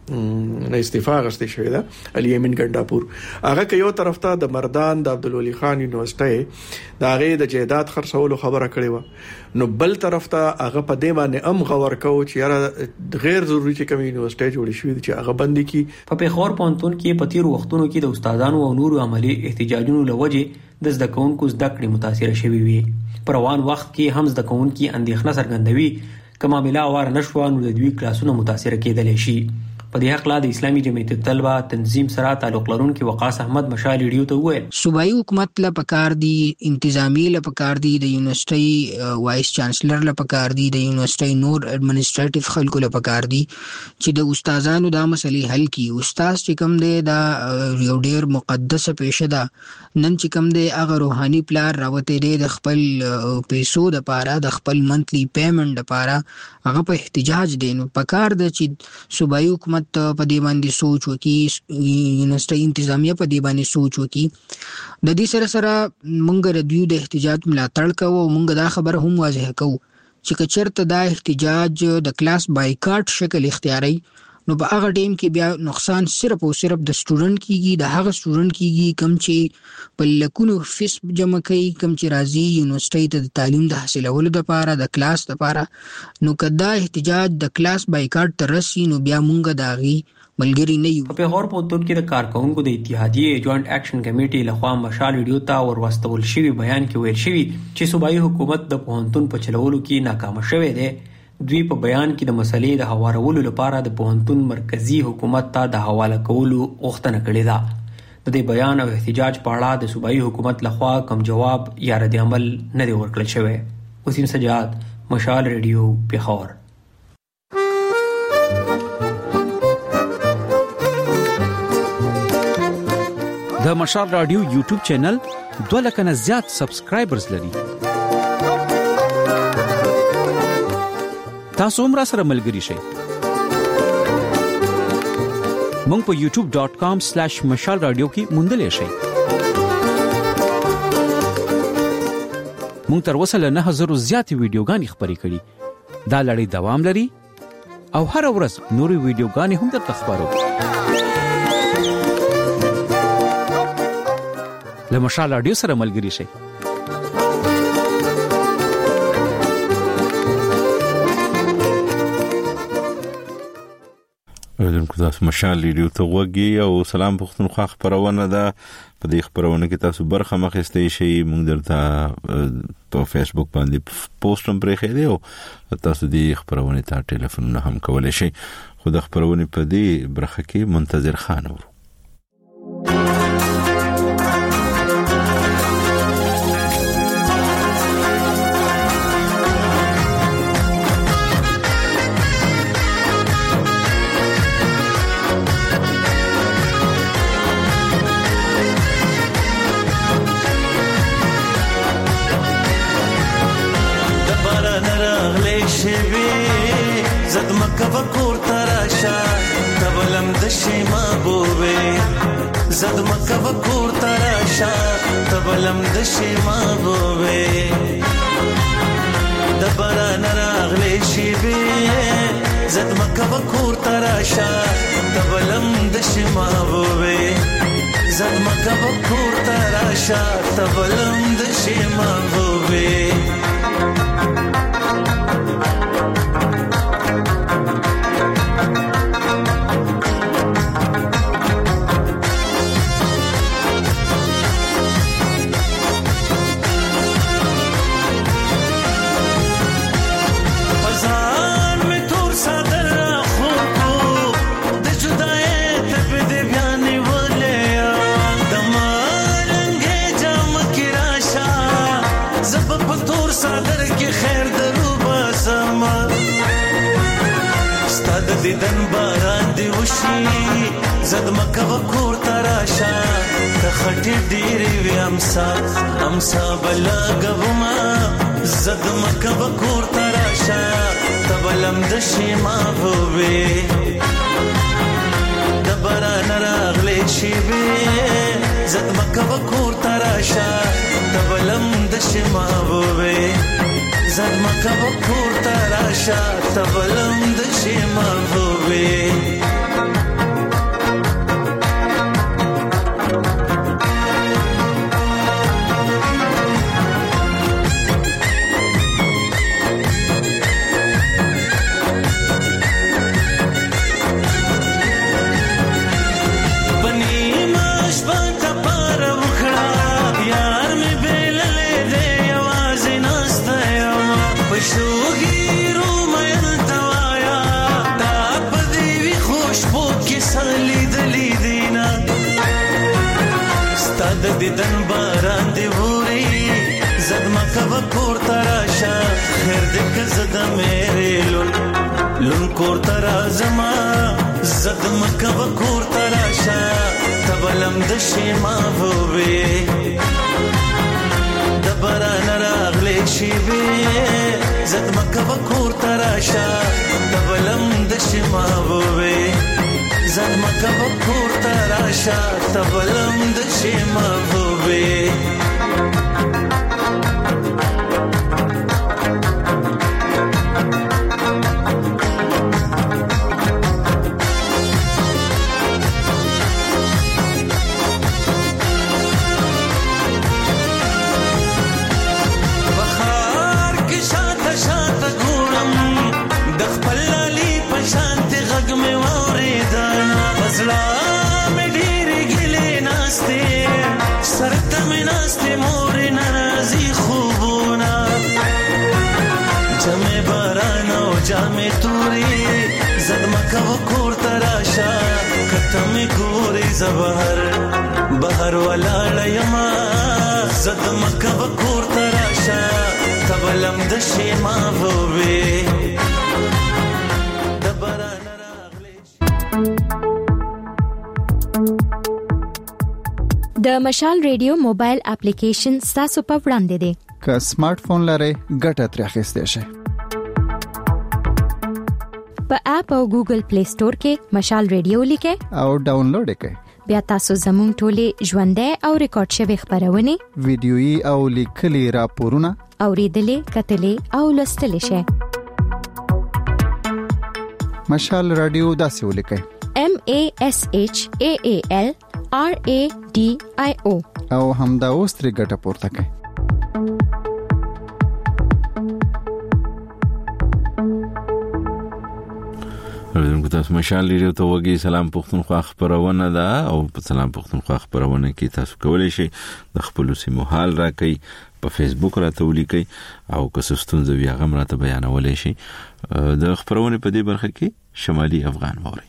هغه استعفا غوښتي شوی ده علي امین ګنداپور هغه کې یو طرف ته د مردان د عبدالولي خان یونیورسيټي دا غي د جیدات خرڅولو خبره کړې و نو بل طرف ته هغه په دې باندې غور کو چې یاره غیر ضروري چې کوم یونیورسيټي جوړې شوې چې هغه بندي کی په پیښور پونتون کې په تیر وختونو کې د استادانو او نورو عملی احتجاجونو لوجه د زده کوونکو زده کړې متاثر شوي وي په روان وخت کې هم زده کوونکي اندېښنه څرګندوي کما بلا وار نشو نو د دوی کلاسونو متاثر کېدل شي په دې حق د اسلامي جمعیت الطلبه تنظیم سره تعلق لرونکي وقاص احمد مشال ریډیو ته وویل صوبایي حکومت له پکار دي انتظامی له پکار دي د یونیورسيټي وایس چانسلر له پکار دي د یونیورسيټي نور اډمنسټریټیو خلکو له پکار دي چې د استادانو د مسلې حل کی استاد چې کوم دی دا یو ډیر مقدسه پیشه ده نن چې کوم دی هغه روحاني پلار راوته دی د خپل پیسو د پاره د خپل منتلی پیمنٹ د پاره هغه په احتجاج دی نو پکار د چې صوبایي حکومت په دې باندې سوچ وکي یونیورسيټي انتظامیه په دې باندې سوچ وکي د دې سره مونږ د دوی د احتجاج ملاتړ کوو مونږ دا خبر هم واضح کوو چې کچرته دا احتجاج د کلاس بایکاټ شکل اختیاري نو په هغه ټیم کې بیا نقصان صرف او صرف د سټوډنټ کیږي د هغه سټوډنټ کیږي کم چې په لکونو فیس جمع کوي کم چې راځي یونیورسيټي ته د تعلیم د حاصلولو لپاره د کلاس لپاره نو کدا احتجاج د کلاس بایکاټ تر رسي نو بیا مونږ داغي ملګری نه یو په پیښور پونتون کې د کارکونکو د اتحادیې جوائنٹ اکشن کمیټې لخوا مشال ریډیو ته ورواستول شوی بیان کې ویل شوی چې صوبایي حکومت د پوهنتون په چلولو کې ناکام شوی دی دوی په بیان کې د مسلې د هوارولو لپاره د پوهنتون مرکزی حکومت ته د حواله کولو غوښتنه کړې ده د دې بیان او احتجاج په اړه د صوبایي حکومت لخوا کوم جواب یا رد عمل نه دی ورکړل شوی وسیم سجاد مشال ریډیو پیښور د مشال رادیو یوټیوب چینل 2 لک نه زیات سبسکرایبرز لري تاسو هم را سره ملګری شئ مونږ په youtube.com/mashal radio کې موندلې شئ مونږ تر اوسه له 9000 زیاتې ویډیوګانې خبرې کړې دا لړۍ دوام لري او هر ورځ نورې ویډیوګانې هم درته خبرو له مشال رادیو سره ملګری شئ دونکو تاسو مشال ریډیو ته وګورئ او سلام پښتونخوا خبرونه ده په دې خبرونه کې تاسو برخه مخستې شي موږ درته په فیسبوک باندې پوسټ هم پرې خېدو او تاسو دې خبرونه ته ټلیفون هم کولای شئ خو د خبرونه په دې برخه کې منتظر خان ورو زد مکه وکور تراشا تبلم د شیما بووي د باران راغلي شي به زد مکه وکور تراشا تبلم د شیما بووي زد مکه وکور تراشا تبلم د شیما بووي زب پتور صدر کې خیر درو باسما ستاد دیدن باران دی وشي زد مکه وکور تراشا تخټي ډيري وي امسا بلا غوما زد مکه وکور تراشا تبلم د شیما ووي دبران راغلي شي وي زد مکه وکور تراشا تبلم د شیما ووي زد مکه وکور تراشا تبلم د شیما ووي دیدن باران دی ووري زد مکه وکور تراشا خیر دک زد میرے لون کور ترازما زد مکه وکور تراشا تبلم د شیما ووي دبران راغلی شي وي زد مکه وکور تراشا تبلم د شیما ووي زد مکه وکور تراشا تبلم د شیما ووي جامې توري زد مکه وکور تراشا کتم ګوري بهر ولاړ یما زد مکه وکور تراشا تبلم د شیما ووي د مشال ریډیو موبایل اپلیکیشن ستاسو په وړاندې دی که سمارټ فون لرئ ګټه ترې اخیستی شئ په اپ او ګوګل پلی سٹور کې مشال ریډیو لیکئ او ډاونلوډ کړئ بیا تاسو زموږ ټولې ژوندۍ او ریکارډ شوی خبرونه ویډیويي او لیکلي راپورونه اوریدلې کتلې او لوستلې شئ مشال رادیو داسې ولیکئ MASHAALRADIO او همدا اوس ترې ګټه پورته کړئ زموږ تاسو مشال ریډیو ته وګورئ سلام پښتونخوا خبرونه ده او په سلام پښتونخوا خبرونه کې تاسو کولی شئ د خپل سیمو حال راکړئ په فیسبوک راته ولیکئ او که څه ستونزه وي هغه راته بیانولای شئ د خبرونه په دې برخه کې شمالي افغان ووري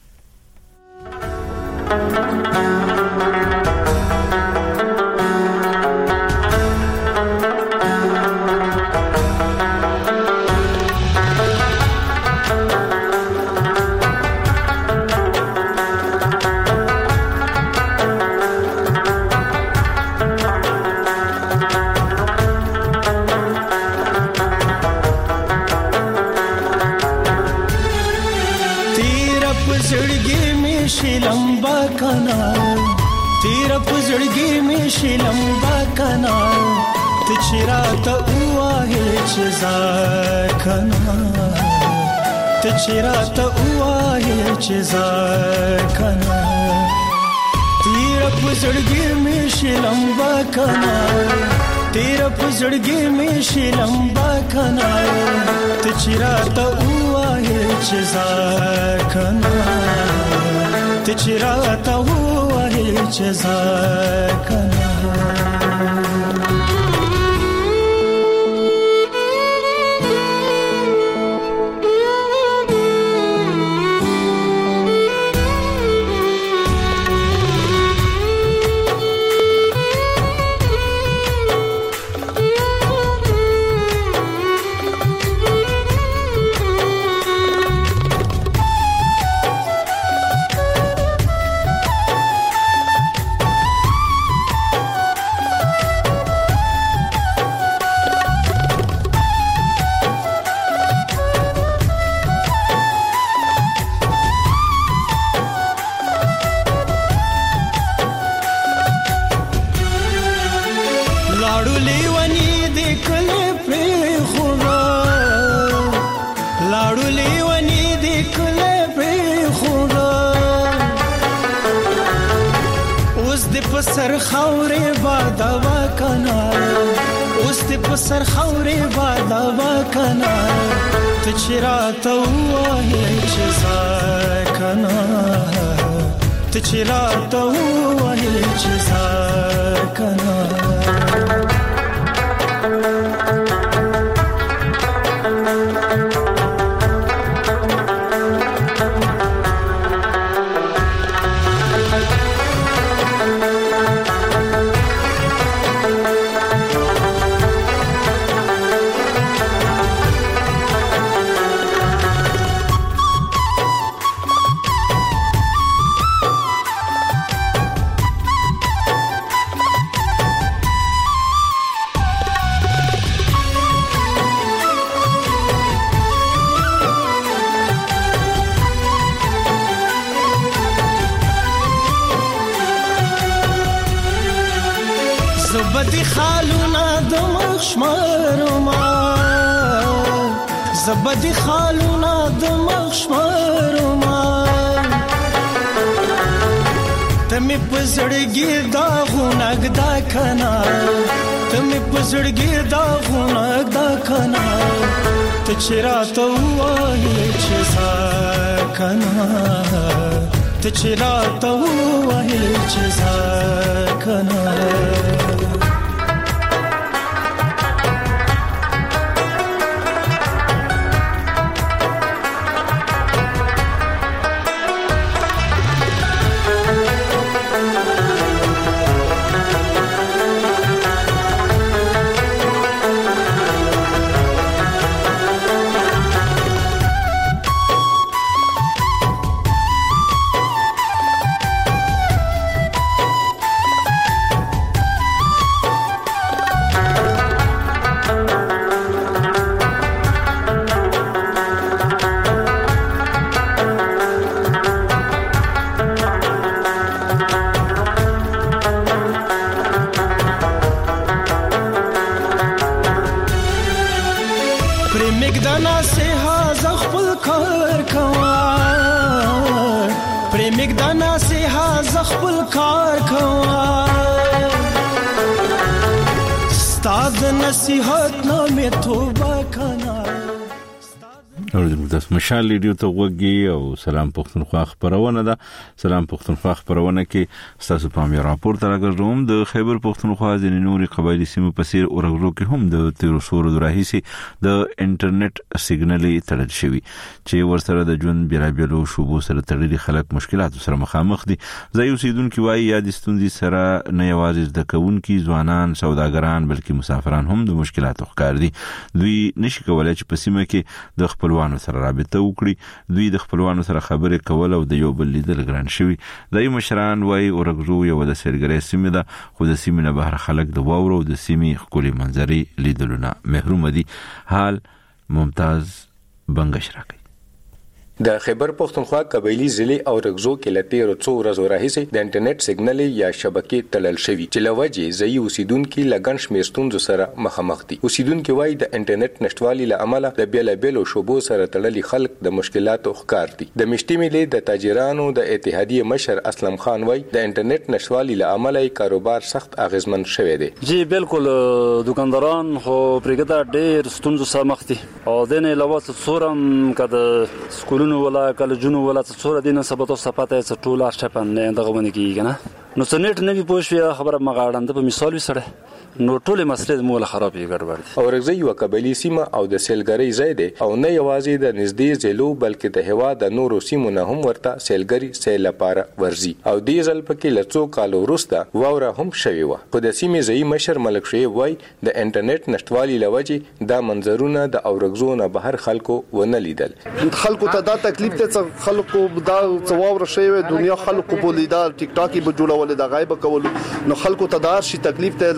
लंबा कनाल तेरा पुजड़गी में शी लंबा कनाल तिचरा तो हुआ है चजार कनाल तिचरा तो हुआ है चजार कनाल तेरा पुजड़गी में शी लंबा कनाल तेरा पुजड़गी में शी लंबा कनाल तिचरा तो हुआ है चजार कनाल तिचराता हुआ है जज़ा कना خاورې بادوا کنا اوس دې په سر خاورې بادوا کنا ته چې راته وایې چې ځکنا ته چې راته وایې چې ځکنا زبدي خالونا دمخ شمرما زبدي خالونا دمخ شمرما تمي پزړګي دا غونګ دا کنا تمي پزړګي دا غونګ دا کنا ته چیرته وایې چې ځکنا ته چیرته وایې چې ځکنا نصیحت نامه توبه کنا د مشال ریډیو ته وګي او سلام پښتونخوا خبرونه ده سلام پښتونخوا خبرونه کې تاسو په مې راپور ترګرځوم د خیبر پښتونخوا ځینې نوري قبایلی سیمو په سیر اورغرو کې هم د 1300 راهیسي د انټرنیټ سیګنالي تړل شوی چې ورسره د جون بیرابلو شوبو سره تړلي خلک مشکلات سره مخامخ دي ځای اوسیدونکو وايي یا د ستوندې سره نه یوازې د کوونکي ځوانان سوداګران بلکې مسافران هم د مشکلاتو ښکار دي دوی نشي کولای چې په سیمه کې د خپلوانو سره رابطه وکړي دوی د خپلوانو سره خبرې کول او د یو بل لیدل ګران شوی دای مشران وای اورغزو یو د سرګری سیمه ده خو د سیمه نه بهر خلک د واورو د سیمه خولي منظرې لیدلونه محروم دي حال ممتاز بنگش راکړي د خیبر پښتونخوا قبایلی ضلع او رغزو کې لته رڅو ورځو راهیسي د انټرنیټ سیګنال یا شبکې تړل شوی چې لوجه ځای اوسیدونکو لګن شمیرستون سره مخامخ دي اوسیدونکو وایي د انټرنیټ نشټوالي له امله د بیلابلو شوبو سره تړلي خلک د مشکلاتو ښکار دي د مشتي ملي د تاجرانو د اتحادیه مشر اسلم خان وایي د انټرنیټ نشټوالي له امله کاروبار سخت اغیزمن شوی دی جی بالکل دکانداران خو پرګدا ډېر ستونزو سره مخ دي او د نه علاوه څورم کده سکولونو ولا کالجونو ولا څوره دینه سبته صفاته ټوله شپن نه دغه ونه کیږي نه نو څنګه نه پوښوي خبره مغاړند په مثال وسره نو ټوله مسله مولا خرابې ګډوډ او رغزي یو قبایلی سیمه او د سیلګری ځای دی او نه یوازې د نږدې ځلو بلکې د هوا د نورو سیمو نه هم ورته سیلګری سیل لپاره ورزي او دې ځل پکې لڅو کالو وروسته واوره هم شوی و په د سیمې ځای مشر ملک شعیب وای د انټرنیټ نشټوالي لوجه دا منظرونه د اورغزو نه بهر خلکو ونه لیدل خلکو ته دا تکلیف ته خلکو دا واوره شوی دنیا خلکو په لیدل ټیک ټاک به جوړول د غایب کول نو خلکو ته دا شي تکلیف ته لکه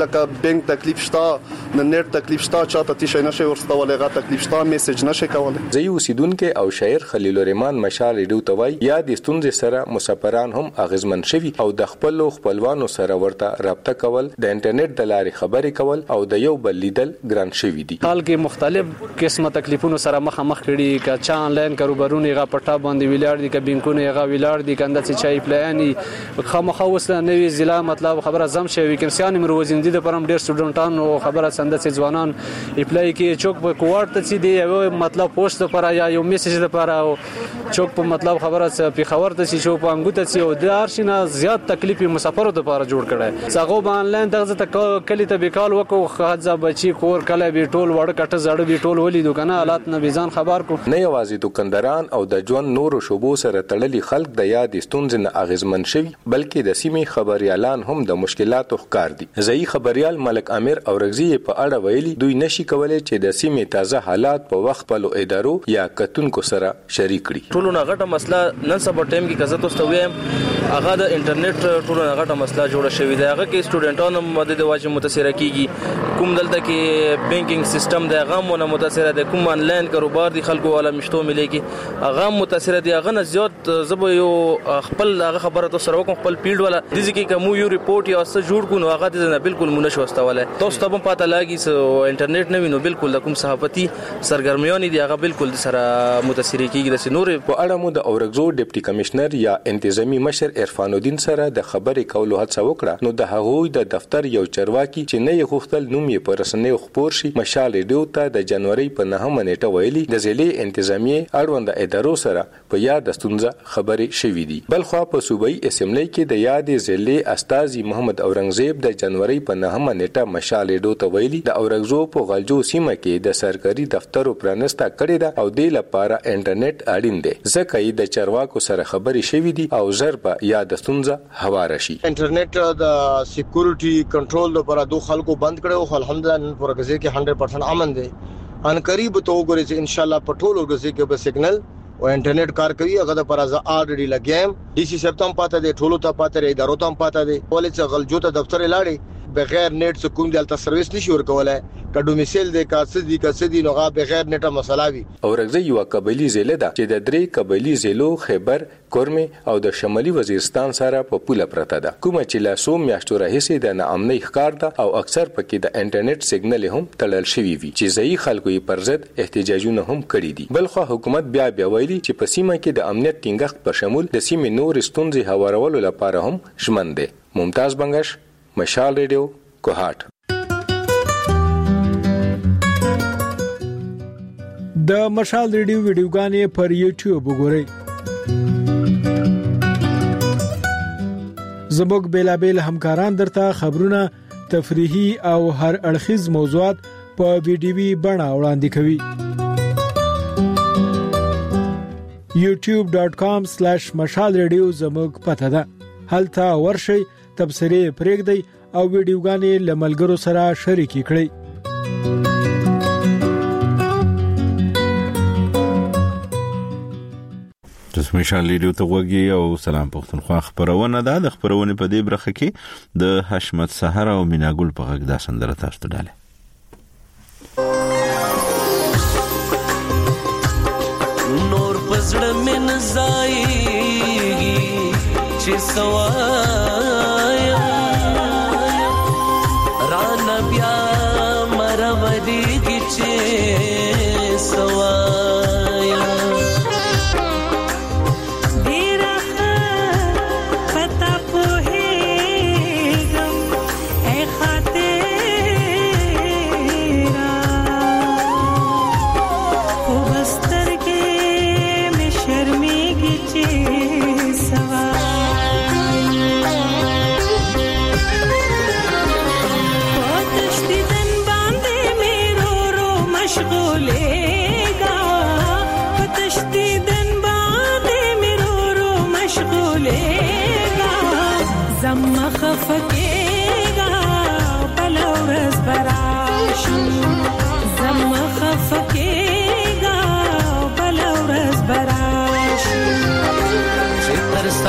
پینګ تکلیف شته د نیټ تکلیف شته چاته تیشه نشي ورستولې غا تکلیف شته میسج نشي کولای. ځای اوسیدونکو او شاعر خلیل الرحمن مشال ریډیو توای یا د ستونزې سره مسافران هم اغیزمن شوي او د خپلوانو سره ورته رابطه کول د انټرنیټ د لارې خبرې کول او د یو بل لیدل ګران شوي دي. حال کې مختلف قسمه تکلیفونو سره مخ کړي کا چا انلاین کاروبارونه غا پټا باندې ویلار دي ک بینکونه غا ویلار دي کنده چې چای پلاني خامخا وسله نوې ضلع مطلب خبره زم شي ویکنسیان مروزندې د پرم ډیر سټوډنټانو خبره سند چې ځوانان اپلای کې چوک په کوارت چې دی یو مطلب پوسټ لپاره یا یو میسج لپاره چوک په مطلب خبره په خبر ته چې چوک په انګوت چې او د ارشنه زیات تکلیف مسافرو لپاره جوړ کړي څنګه به انلاین دغه ته کلی ته بیکال وکړو خاصه بچي کور کله به ټول وړ کټه زړه به ټول ولې دکنه حالات نه بيزان خبر کو نه یوازې دکانداران او د ژوند نورو شوبو سره تړلي خلک د یاد ستونزې نه اغیزمن شوي بلکې د سیمې خبريالان هم د مشکلاتو ښکار دي. ځای خبريال ملک امیر اورغزي په اړه ویلي دوی نشي کولای چې د سیمې تازه حالات په وخت په ادارو یا کتونکو سره شریک کړي. ټولو نه غټه مسله نن سبا ټیم کې کزه تاسو ویم هغه د انټرنیټ ټولو نه غټه مسله جوړه شوې ده. هغه کې سټوډنټانو مدد واجب متاثر کیږي کوم دلته کې بانکینګ سیستم د غمونه متاثر ده کوم انلاین کاروبار دي خلکو والا مشتو ملي کې هغه متاثر دي هغه نه زیات زبو یو خپل هغه خبره تاسو سره کوم خپل فیلډ والا د ځکه کوم یو ریپورت یا څه جوړ کو نو هغه د نه بالکل مونږ شوستواله تاسو ته هم پته لاګي سو انټرنیټ نه وینو بالکل کوم صحافتي سرګرمیان دي هغه بالکل سره متاثر کیږي د نور په اړه مو د اورګزو ډیپټي کمشنر یا انتظامی مشر عرفان الدین سره د خبرې کولو هڅه وکړه نو د هغوی د دفتر یو چرواکي چې نه یې غوښتل نوم یې په رسنیو خبر شي مشال ریډیو ته د جنوري په 9 نیټه ویلي د ضلع انتظامی اړوند ادارو سره په یاد ستونزه خبرې شوې دي. بلخو په صوبایي اسمبلی کې د یاد ضلع استاذي محمد اورنګزیب د جنوري په 9 نیټه مشال ریډیو ته ویلي د اورګزو په غلجو سیمه کې د سرکاري دفترو پرانستا کړی دا او د لپاره انټرنیټ اړین دی ځکه یې د چرواکو سره خبرې شوې دي او ضرب یاد ستونزه هواره شي. انټرنیټ د سکیورټي کنټرول لپاره دوه خلکو بند کړو الحمدلله نن پرګزي کې 100% امن دی ان قریب ته وګورئ چې ان شاء الله په ټولو ورځې کې به سیګنل او انټرنیټ کار کوي هغه د پر از الریډي لګیم ډي سي سپتم پاته دي ټولو ته پاته لري ادارو ته پاته دي ولې چې غلجو ته دفتر لاړي بغیر نیټ څخه کوم دلته سرویس نشي ورکولای کډو مثال د کاسدي نوغه بغیر نیټه مسلاوي. اورګزي یو قبيلي ضلع ده چې د درې قبيلي ضلعو خیبر کورمه او د شمالي وزیرستان سره په پوله پرته ده کومه چې لا سو میاشتو راهیسې د ناامنۍ ښکار ده او اکثر پکې د انټرنیټ سیګنل هم تړل شوی وي چې ځای خلکو یې پر ضد احتجاجونه هم کړي دي. بلخو حکومت بیا ویلي چې په سیمه کې د امنیت ټینګښت په شمول د سیمې نور ستونزې هوارولو لپاره هم ژمن دي. ممتاز بنگش مشال ریډیو کوهات. د مشال ریډیو ویډیوګانې پر یوټیوب وګورئ. زموږ بیلابل همکاران درته خبرونه تفریحي او هر اړخیز موضوعات په ویډیوي بڼه وړاندې کوي. youtube.com/mashalradio زموږ پته ده. هلته ورشئ تبصرې پرېږدئ او ویډیوګانې لملګرو سره شریکې کړئ. مشال ریډیو ته وګورئ او سلام پښتونخوا خبرونه ده. د خبرونه په دې برخه کې د حشمت سحر او میناګل په غږ دا سندره تاسو ته ډاله. نور پزړه من زایږي چې سوایا ران بیا مروري کې چې سوایا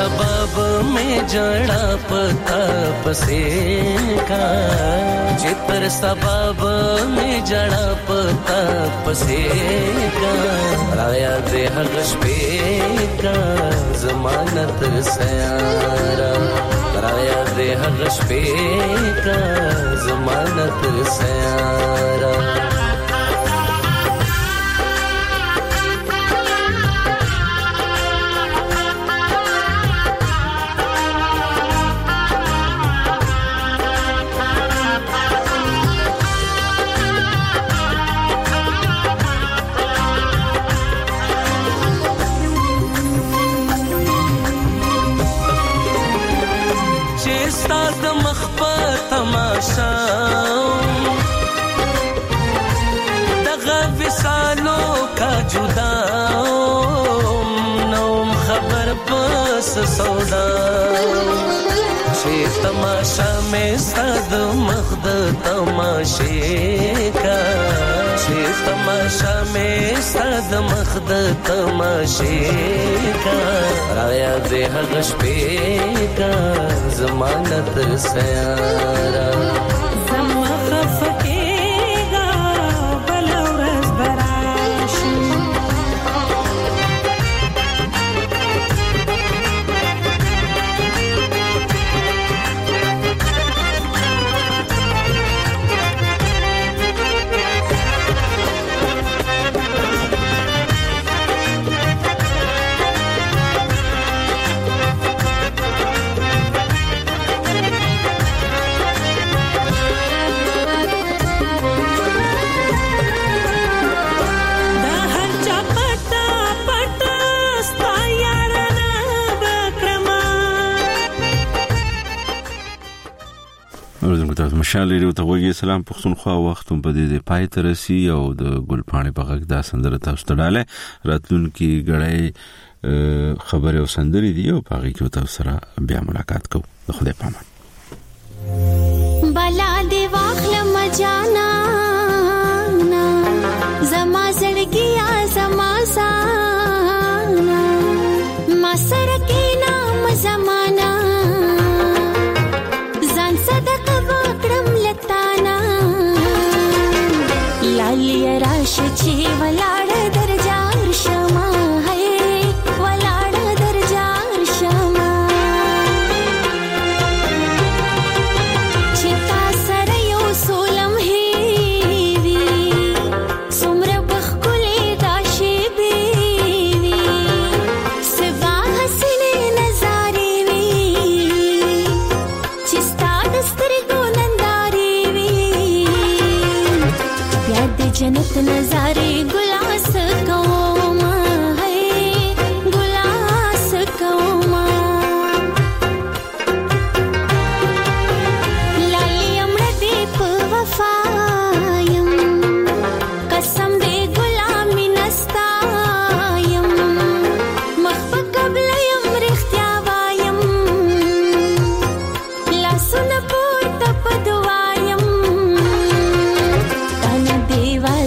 जड़ा पता पसे का जित हर सबब में जड़ा पता पसेगा राया दे हर शपे का जमानत सयारा राया दे हर शपे का जमानत सयारा तमाशा दगा विसालों का जुदा नौम खबर बस सौदा शेर तमाशा में सद मख्द तमाशे का शेर तमाशा में सद मख्द तमाशे का राया दे हगश पे का जमानत सयारा जमा खफकेगा बलौरस बराशी مشال لري ته وګي سلام پښتونخوا وخت په دې پای ته رسی او د ګلپاڼې په غږ دا سندره تاسو ته ډاله راتلونکي غړې خبره او سندري دی او پاږي کې تاسو سره بیا ملاقات کوو خدای پامان بلا دی واخل مجانا زما زړګیا زما سانا ما سره کې نام زمانہ چې ولاړ درجار شما ہے ولاړ درجار شما چې تا سره یو سولم هی وی څومره بخکلې داشي بي وی سوا حسینه نظارې وی چې ستا دسترګو نندارې وی یاد جنت نظارې ګلاس کوما ہے ګلاس کوما لالي امړه دې په وفایم قسم دې غلامي نستایم مخفق قبل یم رختیا وایم لاسونه پورته په دعایم تانه دیوال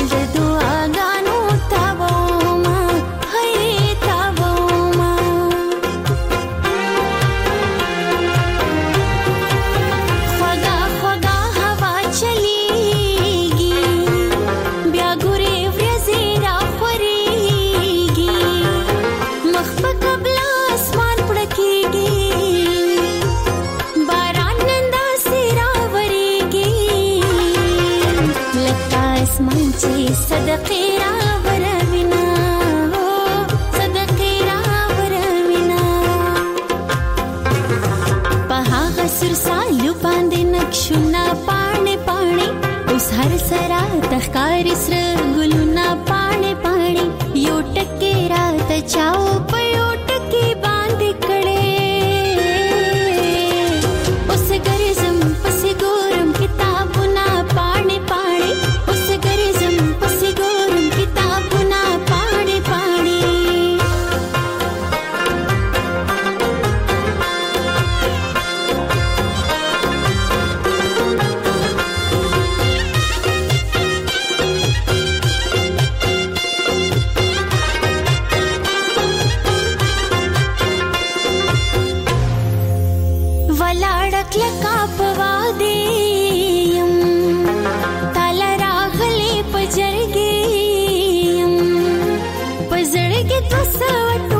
صدقې را وروینا صدقې را وروینا په هغه سر سالو باندې نقشونه پاڼې پاڼې اوس هر سرا تخکار سر ګلونه پاڼې پاڼې یو ټکې را ته چاو په یو ټکې باندې کړې اوس ګرځم پسې ګورم کتابونه پاڼې پاڼې اوس ګرځم پسې ګورم کتابونه پاڼې پاڼې وسوټ